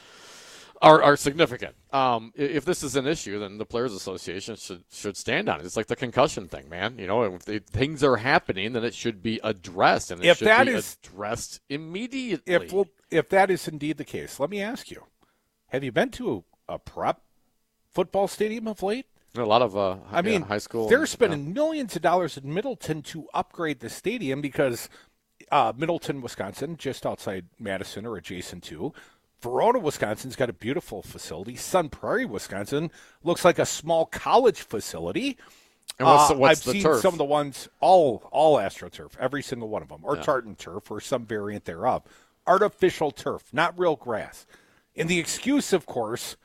are, are significant. Um, if this is an issue, then the Players Association should should stand on it. It's like the concussion thing, man. You know, if the, things are happening, then it should be addressed, and it if should that be is, addressed immediately. If well, if that is indeed the case, let me ask you: have you been to a, a prep football stadium of late? A lot of, uh, I mean, yeah, high school. They're spending yeah. millions of dollars in Middleton to upgrade the stadium because uh, Middleton, Wisconsin, just outside Madison or adjacent to. Verona, Wisconsin's got a beautiful facility. Sun Prairie, Wisconsin, looks like a small college facility. And what's the, what's uh, I've the seen turf? some of the ones, all all AstroTurf, every single one of them, or yeah. tartan turf, or some variant thereof. Artificial turf, not real grass. And the excuse, of course,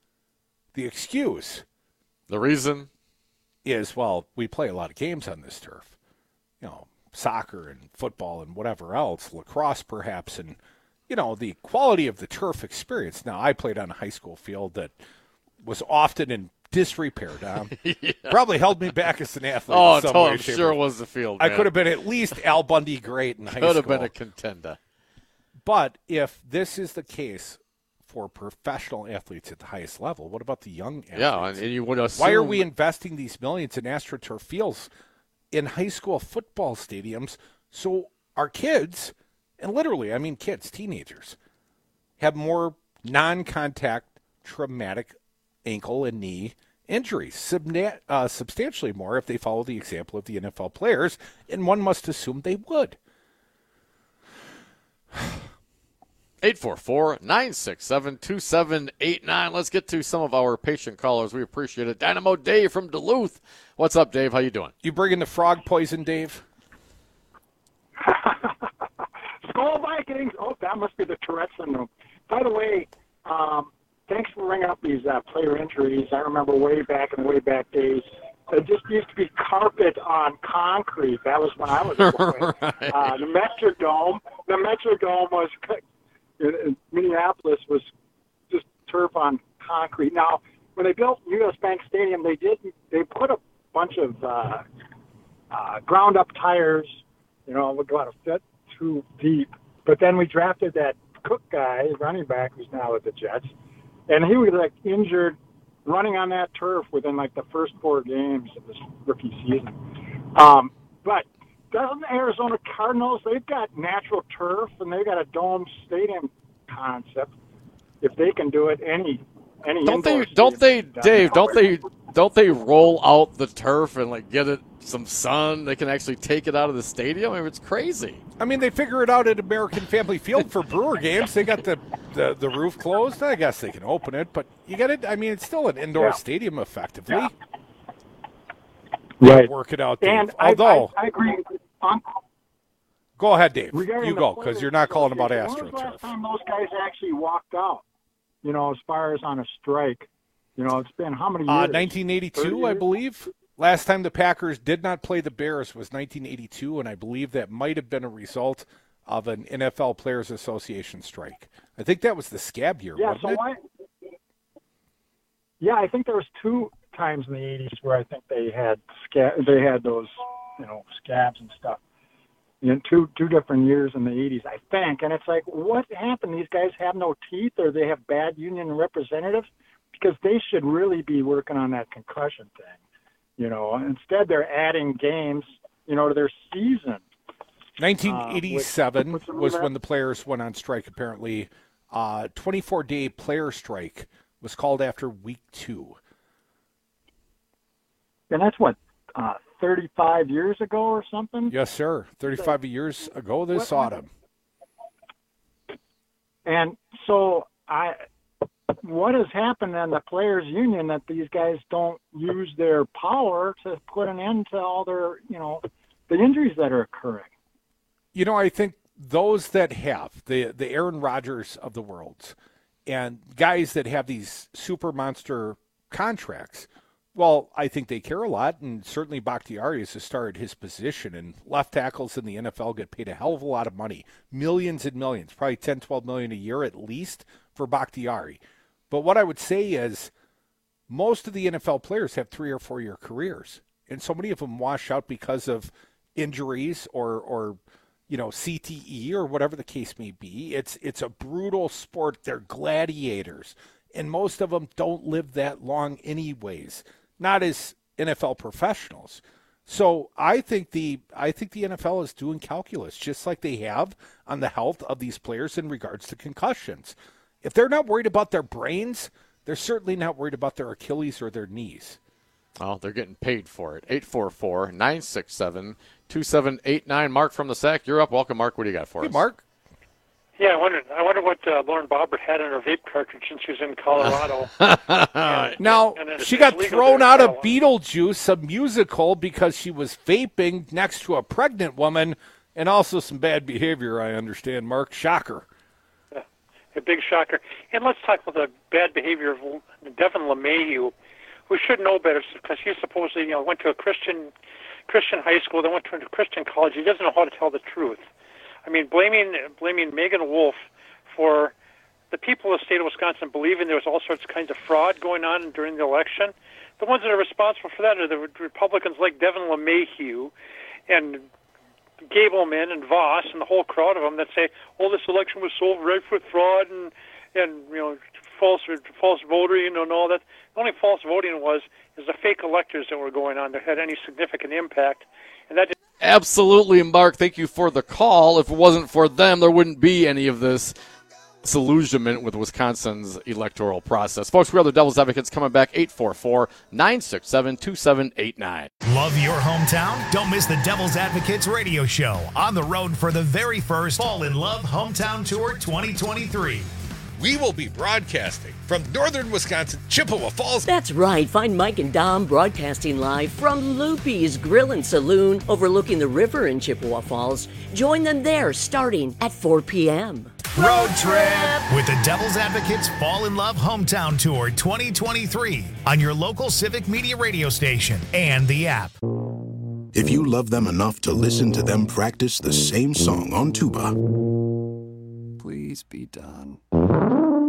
the excuse. The reason is, well, we play a lot of games on this turf. You know, soccer and football and whatever else, lacrosse perhaps, and, you know, the quality of the turf experience. Now, I played on a high school field that was often in disrepair, Dom. yeah. Probably held me back as an athlete. Oh, in some oh way, I'm sure it was the field, I man. could have been at least Al Bundy great in high school. Could have been a contender. But if this is the case for professional athletes at the highest level, what about the young athletes? Yeah, and you would assume... Why are we investing these millions in AstroTurf fields in high school football stadiums so our kids, and literally, I mean kids, teenagers, have more non-contact traumatic ankle and knee injuries, Subna- uh, substantially more if they follow the example of the N F L players, and one must assume they would. eight four four, nine six seven, two seven eight nine. Let's get to some of our patient callers. We appreciate it. Dynamo Dave from Duluth. What's up, Dave? How you doing? You bringing the frog poison, Dave? Skull Vikings. Oh, that must be the Tourette syndrome. By the way, um, thanks for bringing up these uh, player injuries. I remember way back in the way back days, it just used to be carpet on concrete. That was when I was a boy. right. uh, the Metrodome. The Metrodome was... in Minneapolis was just turf on concrete. Now, when they built U S Bank Stadium, they did they put a bunch of uh, uh, ground up tires. You know, we're going to fit too deep. But then we drafted that Cook guy, running back, who's now with the Jets, and he was like injured running on that turf within like the first four games of this rookie season. Um, but doesn't Arizona Cardinals, they've got natural turf and they've got a dome stadium concept. If they can do it, any any don't they? indoor Don't they, stadium Dave? down Don't they? Don't they roll out the turf and like get it some sun? They can actually take it out of the stadium. I mean, it's crazy. I mean, they figure it out at American Family Field for Brewer games. They got the, the, the roof closed. I guess they can open it, but you get it. I mean, it's still an indoor Yeah. stadium, effectively. Yeah. Right. Work it out, Dave. And I, Although, I, I agree. On, go ahead, Dave. regarding You the go, because players you're not calling about association, when was the AstroTurf. last time those guys actually walked out? You know, as far as on a strike. You know, it's been how many years? Uh, nineteen eighty-two, I believe. Last time the Packers did not play the Bears was nineteen eighty-two, and I believe that might have been a result of an N F L Players Association strike. I think that was the scab year, Yeah, wasn't so it? why? Yeah, I think there was two times in the eighties where I think they had sca- they had those, you know, scabs and stuff. In two two different years in the eighties, I think. And it's like, what happened? These guys have no teeth, or they have bad union representatives? Because they should really be working on that concussion thing. You know, instead they're adding games, you know, to their season. nineteen eighty-seven Uh, which- was when the players went on strike, apparently. Uh, twenty-four day player strike was called after week two. And that's what, uh, thirty-five years ago or something? Yes, sir. thirty-five years ago this What- autumn. And so I, what has happened in the players' union that these guys don't use their power to put an end to all their, you know, the injuries that are occurring? You know, I think those that have, the, the Aaron Rodgers of the world, and guys that have these super monster contracts, well, I think they care a lot, and certainly Bakhtiari is a star at his position, and left tackles in the N F L get paid a hell of a lot of money, millions and millions, probably ten, twelve million a year at least for Bakhtiari. But what I would say is most of the N F L players have three or four year careers, and so many of them wash out because of injuries or, or you know, C T E or whatever the case may be. It's it's a brutal sport. They're gladiators, and most of them don't live that long anyways, not as N F L professionals. So I think the I think the N F L is doing calculus, just like they have on the health of these players in regards to concussions. If they're not worried about their brains, they're certainly not worried about their Achilles or their knees. Oh, they're getting paid for it. eight four four, nine six seven, two seven eight nine. Mark from the Sack, you're up. Welcome, Mark. What do you got for Hey, us? Mark. Yeah, I wondered. I wonder what uh, Lauren Boebert had in her vape cartridge since she was in Colorado. and, Now, and it's- she it's got legal thrown there out in of Colorado. Beetlejuice, a musical, because she was vaping next to a pregnant woman, and also some bad behavior, I understand, Mark. Shocker. A big shocker. And let's talk about the bad behavior of Devin LeMahieu, who should know better because he supposedly, you know, went to a Christian Christian high school, then went to a Christian college. He doesn't know how to tell the truth. I mean, blaming blaming Megan Wolf for the people of the state of Wisconsin believing there was all sorts of kinds of fraud going on during the election. The ones that are responsible for that are the Republicans like Devin LeMahieu and Gableman and Voss and the whole crowd of them that say, "Oh, this election was so rife with fraud and and you know false false voting and all that." The only false voting was is the fake electors that were going on that had any significant impact, and that. Absolutely, Mark. Thank you for the call. If it wasn't for them, there wouldn't be any of this disillusionment with Wisconsin's electoral process. Folks, we are the Devil's Advocates coming back. eight four four, nine six seven, two seven eight nine. Love your hometown? Don't miss the Devil's Advocates radio show on the road for the very first Fall in Love Hometown Tour twenty twenty-three. We will be broadcasting from northern Wisconsin, Chippewa Falls. That's right. Find Mike and Dom broadcasting live from Loopy's Grill and Saloon overlooking the river in Chippewa Falls. Join them there starting at four p.m. Road trip with the Devil's Advocates Fall in Love Hometown Tour twenty twenty-three on your local Civic Media radio station and the app. If you love them enough to listen to them practice the same song on tuba, Please be done.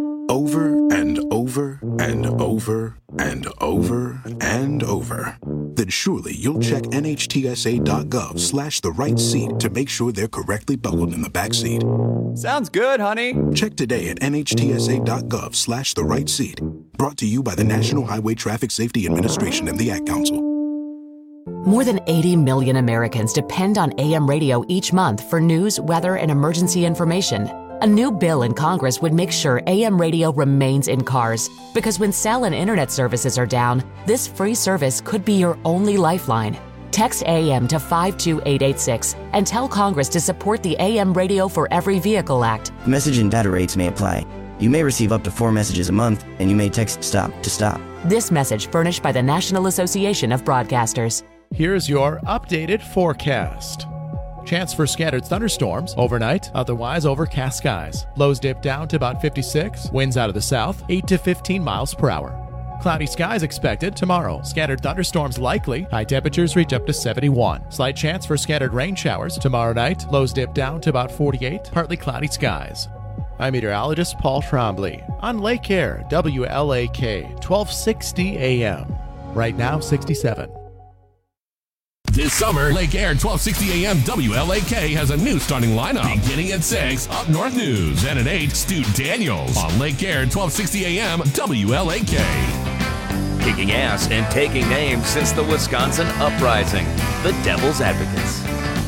over and over and over and over and over, then surely you'll check nhtsa.gov slash the right seat to make sure they're correctly buckled in the back seat. Sounds good, honey. Check today at nhtsa.gov slash the right seat. Brought to you by the National Highway Traffic Safety Administration and the Ad Council. More than eighty million Americans depend on A M radio each month for news, weather, and emergency information. A new bill in Congress would make sure A M radio remains in cars, because when cell and internet services are down, this free service could be your only lifeline. Text A M to five two eight eight six and tell Congress to support the A M Radio for Every Vehicle Act. Message and data rates may apply. You may receive up to four messages a month, and you may text STOP to stop. This message furnished by the National Association of Broadcasters. Here's your updated forecast. Chance for scattered thunderstorms overnight, otherwise overcast skies. Lows dip down to about fifty-six, winds out of the south, eight to fifteen miles per hour. Cloudy skies expected tomorrow. Scattered thunderstorms likely. High temperatures reach up to seventy-one. Slight chance for scattered rain showers tomorrow night. Lows dip down to about forty-eight, partly cloudy skies. I'm meteorologist Paul Trombley on Lake Air, W L A K, twelve sixty A M. Right now, sixty-seven. This summer, Lake Air twelve sixty A M W L A K has a new starting lineup. Beginning at six, Up North News. And at eight, Stu Daniels. On Lake Air twelve sixty A M W L A K. Kicking ass and taking names since the Wisconsin Uprising. The Devil's Advocates.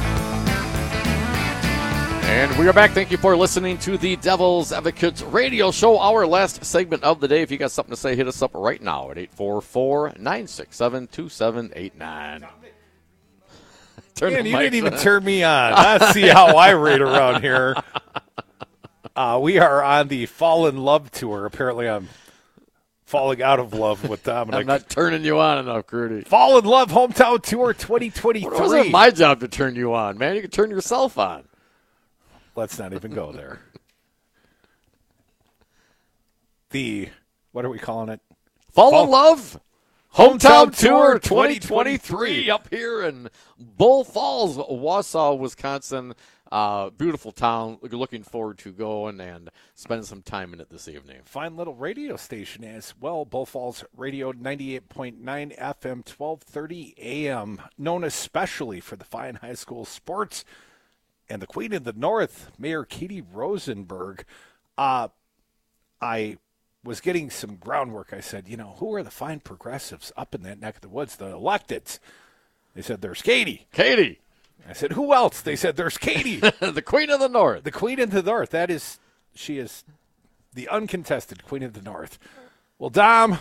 And we are back. Thank you for listening to the Devil's Advocates radio show. Our last segment of the day. If you got something to say, hit us up right now at eight four four, nine six seven, two seven eight nine. Turn Man, you didn't even turn me on. Let's see how I rate around here. Uh, we are on the Fall in Love tour. Apparently, I'm falling out of love with Dominic. I'm not turning you on enough, Grudy. Fall in Love Hometown Tour twenty twenty-three. It wasn't my job to turn you on, man. You can turn yourself on. Let's not even go there. The, what are we calling it? Fall, Fall in Love? Hometown, Hometown Tour twenty twenty-three up here in Bull Falls, Wausau, Wisconsin. Uh, beautiful town. Looking forward to going and spending some time in it this evening. Fine little radio station as well. Bull Falls Radio, ninety-eight point nine F M, twelve thirty A M. Known especially for the fine high school sports and the Queen of the North, Mayor Katie Rosenberg. Uh, I... was getting some groundwork. I said, you know, who are the fine progressives up in that neck of the woods, the electeds? They said, there's Katie. Katie. I said, who else? They said, there's Katie. The Queen of the North. The Queen of the North. That is, she is the uncontested Queen of the North. Well, Dom,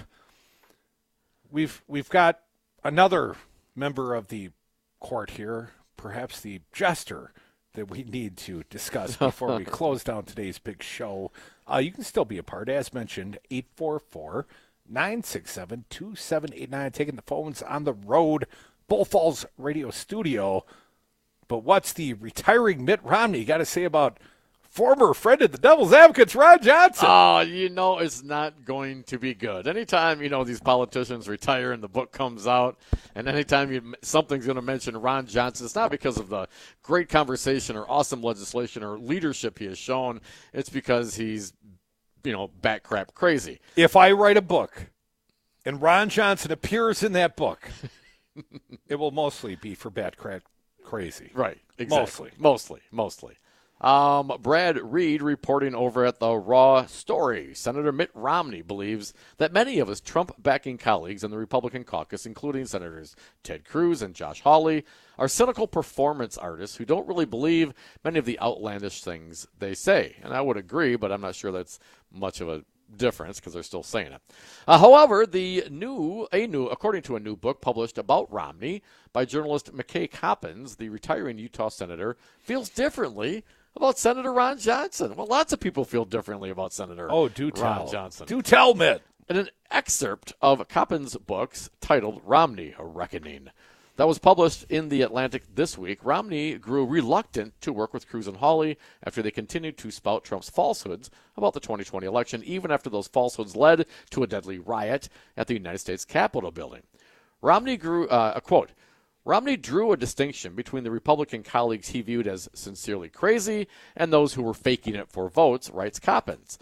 we've we've got another member of the court here, perhaps the jester, that we need to discuss before we close down today's big show. Uh, you can still be a part, as mentioned, eight four four, nine six seven, two seven eight nine, taking the phones on the road, Bull Falls Radio Studio. But what's the retiring Mitt Romney got to say about former friend of the Devil's Advocates, Ron Johnson? Oh, you know it's not going to be good. Anytime, you know, these politicians retire and the book comes out, and anytime you, something's going to mention Ron Johnson, it's not because of the great conversation or awesome legislation or leadership he has shown. It's because he's, you know, bat crap crazy. If I write a book and Ron Johnson appears in that book, it will mostly be for bat crap crazy. Right, exactly. Mostly. Mostly, mostly. Um, Brad Reed reporting over at the Raw Story. Senator Mitt Romney believes that many of his Trump-backing colleagues in the Republican caucus, including Senators Ted Cruz and Josh Hawley, are cynical performance artists who don't really believe many of the outlandish things they say. And I would agree, but I'm not sure that's much of a difference because they're still saying it. Uh, however, the new, a new, according to a new book published about Romney by journalist McKay Coppins, the retiring Utah senator feels differently about Senator Ron Johnson. Well, lots of people feel differently about Senator oh, do Ron tell. Johnson. Do tell, Mitt. In an excerpt of Coppins' books titled Romney, A Reckoning, that was published in The Atlantic this week, Romney grew reluctant to work with Cruz and Hawley after they continued to spout Trump's falsehoods about the twenty twenty election, even after those falsehoods led to a deadly riot at the United States Capitol building. Romney grew, uh, a quote, Romney drew a distinction between the Republican colleagues he viewed as sincerely crazy and those who were faking it for votes, writes Coppins.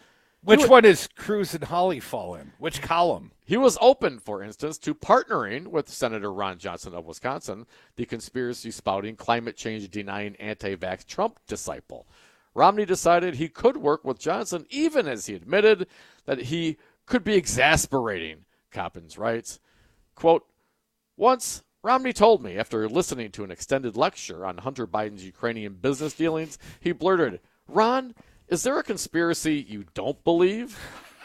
Which one is Cruz and Hawley fall in? Which column? He was open, for instance, to partnering with Senator Ron Johnson of Wisconsin, the conspiracy-spouting, climate change-denying, anti-vax Trump disciple. Romney decided he could work with Johnson, even as he admitted that he could be exasperating, Coppins writes. Quote, once Romney told me, after listening to an extended lecture on Hunter Biden's Ukrainian business dealings, he blurted, Ron, is there a conspiracy you don't believe?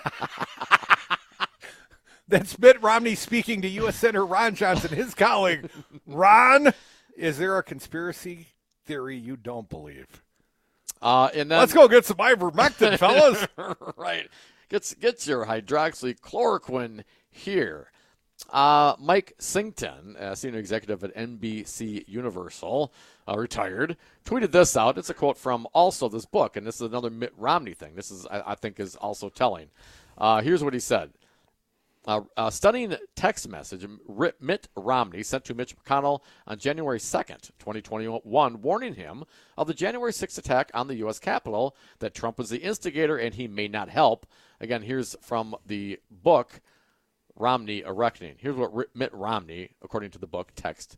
That's Mitt Romney speaking to U S Senator Ron Johnson, his colleague. Ron, is there a conspiracy theory you don't believe? Uh, and then, Let's go get some ivermectin, fellas. Right. Get, get your hydroxychloroquine here. Uh, Mike Sington, a senior executive at N B C Universal, uh, retired, tweeted this out. It's a quote from also this book, and this is another Mitt Romney thing. This is, I, I think, is also telling. Uh, here's what he said. Uh, a stunning text message Mitt Romney sent to Mitch McConnell on January second, twenty twenty-one, warning him of the January sixth attack on the U S Capitol, that Trump was the instigator and he may not help. Again, here's from the book, Romney, A Reckoning. Here's what Mitt Romney, according to the book, text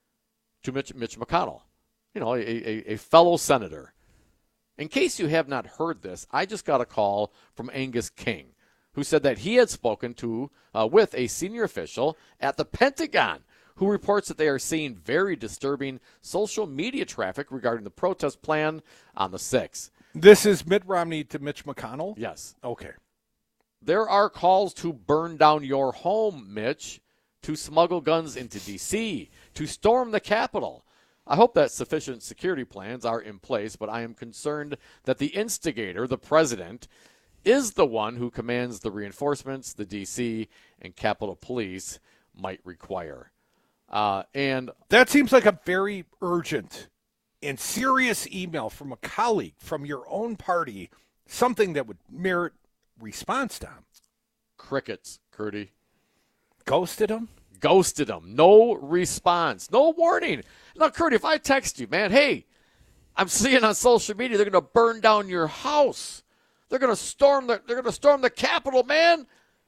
to Mitch, Mitch McConnell, you know, a, a, a fellow senator. In case you have not heard this, I just got a call from Angus King, who said that he had spoken to uh, with a senior official at the Pentagon, who reports that they are seeing very disturbing social media traffic regarding the protest plan on the sixth. This is Mitt Romney to Mitch McConnell? Yes. Okay. There are calls to burn down your home, Mitch, to smuggle guns into D C, to storm the Capitol. I hope that sufficient security plans are in place, but I am concerned that the instigator, the president, is the one who commands the reinforcements the D C and Capitol Police might require. Uh, and that seems like a very urgent and serious email from a colleague from your own party, something that would merit response, Tom. Crickets, Curdy. Ghosted him? Ghosted him. No response. No warning. Now, Curdy, if I text you, man, hey, I'm seeing on social media they're going to burn down your house. They're going to storm the they're going to storm the Capitol, man.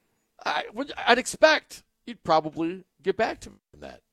I would I'd expect you'd probably get back to me on that.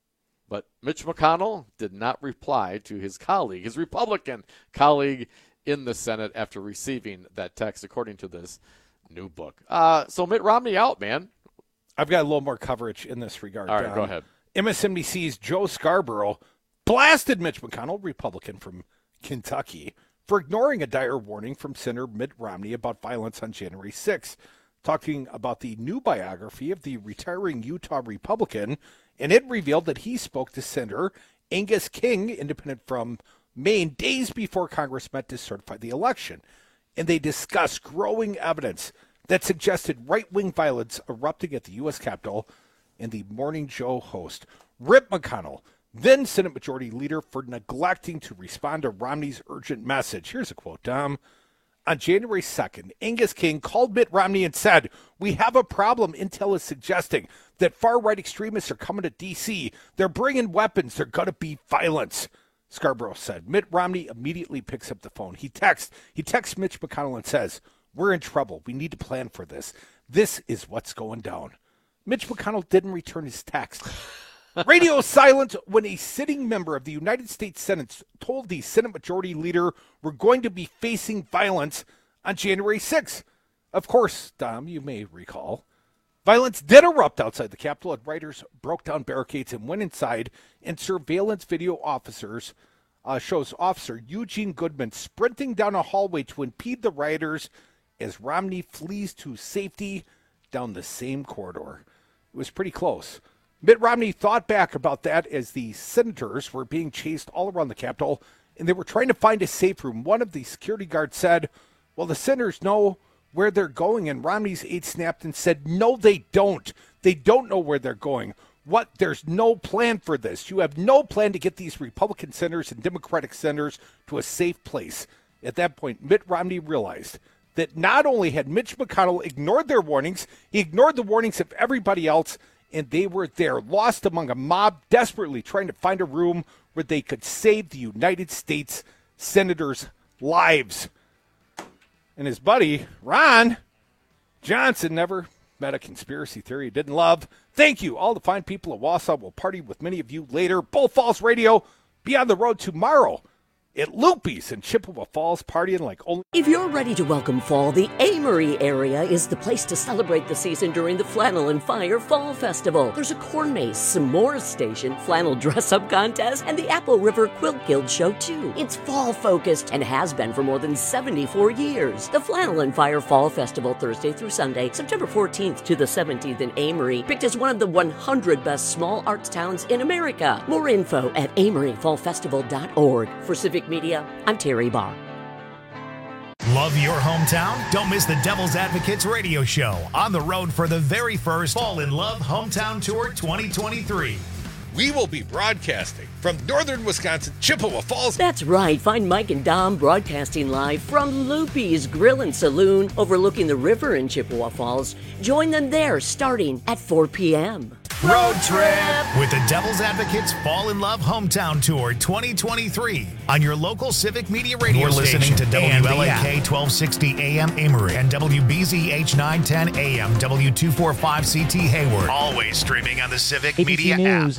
But Mitch McConnell did not reply to his colleague, his Republican colleague in the Senate after receiving that text, according to this new book. Uh, so Mitt Romney out, man. I've got a little more coverage in this regard. All right, um, go ahead. M S N B C's Joe Scarborough blasted Mitch McConnell, Republican from Kentucky, for ignoring a dire warning from Senator Mitt Romney about violence on January sixth, talking about the new biography of the retiring Utah Republican, and it revealed that he spoke to Senator Angus King, independent from Maine, days before Congress met to certify the election, and they discussed growing evidence that suggested right-wing violence erupting at the U S Capitol, and the Morning Joe host, Rip McConnell, then Senate Majority Leader, for neglecting to respond to Romney's urgent message. Here's a quote, Tom. On January second, Angus King called Mitt Romney and said, "We have a problem. Intel is suggesting that far-right extremists are coming to D C. They're bringing weapons. There's going to be violence." Scarborough said. Mitt Romney immediately picks up the phone. He texts, he texts Mitch McConnell and says, "We're in trouble. We need to plan for this. This is what's going down." Mitch McConnell didn't return his text. Radio silent when a sitting member of the United States Senate told the Senate Majority Leader we're going to be facing violence on January sixth. Of course, Dom, you may recall, violence did erupt outside the Capitol, and rioters broke down barricades and went inside, and surveillance video officers uh, shows Officer Eugene Goodman sprinting down a hallway to impede the rioters as Romney flees to safety down the same corridor. It was pretty close. Mitt Romney thought back about that as the senators were being chased all around the Capitol, and they were trying to find a safe room. One of the security guards said, "Well, the senators know where they're going," and Romney's aide snapped and said, "No, they don't. They don't know where they're going. What? There's no plan for this. You have no plan to get these Republican senators and Democratic senators to a safe place." At that point, Mitt Romney realized that not only had Mitch McConnell ignored their warnings, he ignored the warnings of everybody else, and they were there, lost among a mob, desperately trying to find a room where they could save the United States senators' lives. and his buddy, Ron Johnson, never met a conspiracy theory he didn't love. Thank you. All the fine people of Wausau will party with many of you later. Bull Falls Radio, be on the road tomorrow at Loopy's in Chippewa Falls, partying like only... If you're ready to welcome fall, the Amory area is the place to celebrate the season during the Flannel and Fire Fall Festival. There's a corn maze, s'mores station, flannel dress-up contest, and the Apple River Quilt Guild show, too. It's fall-focused and has been for more than seventy-four years. The Flannel and Fire Fall Festival, Thursday through Sunday, September fourteenth to the seventeenth in Amory, picked as one of the one hundred best small arts towns in America. More info at amory fall festival dot org. For Civic Media, I'm Terry Barr. Love your hometown? Don't miss the Devil's Advocates radio show on the road for the very first Fall in Love Hometown Tour twenty twenty-three. We will be broadcasting from northern Wisconsin, Chippewa Falls. That's right. Find Mike and Dom broadcasting live from Loopy's Grill and Saloon overlooking the river in Chippewa Falls. Join them there starting at four p.m. Road trip with the Devil's Advocates Fall in Love Hometown Tour twenty twenty-three on your local Civic Media radio You're station. listening to W L A K Yeah. twelve sixty A M Amory and W B Z H nine ten A M W two forty-five C T Hayward. Always streaming on the Civic A B C Media app. News.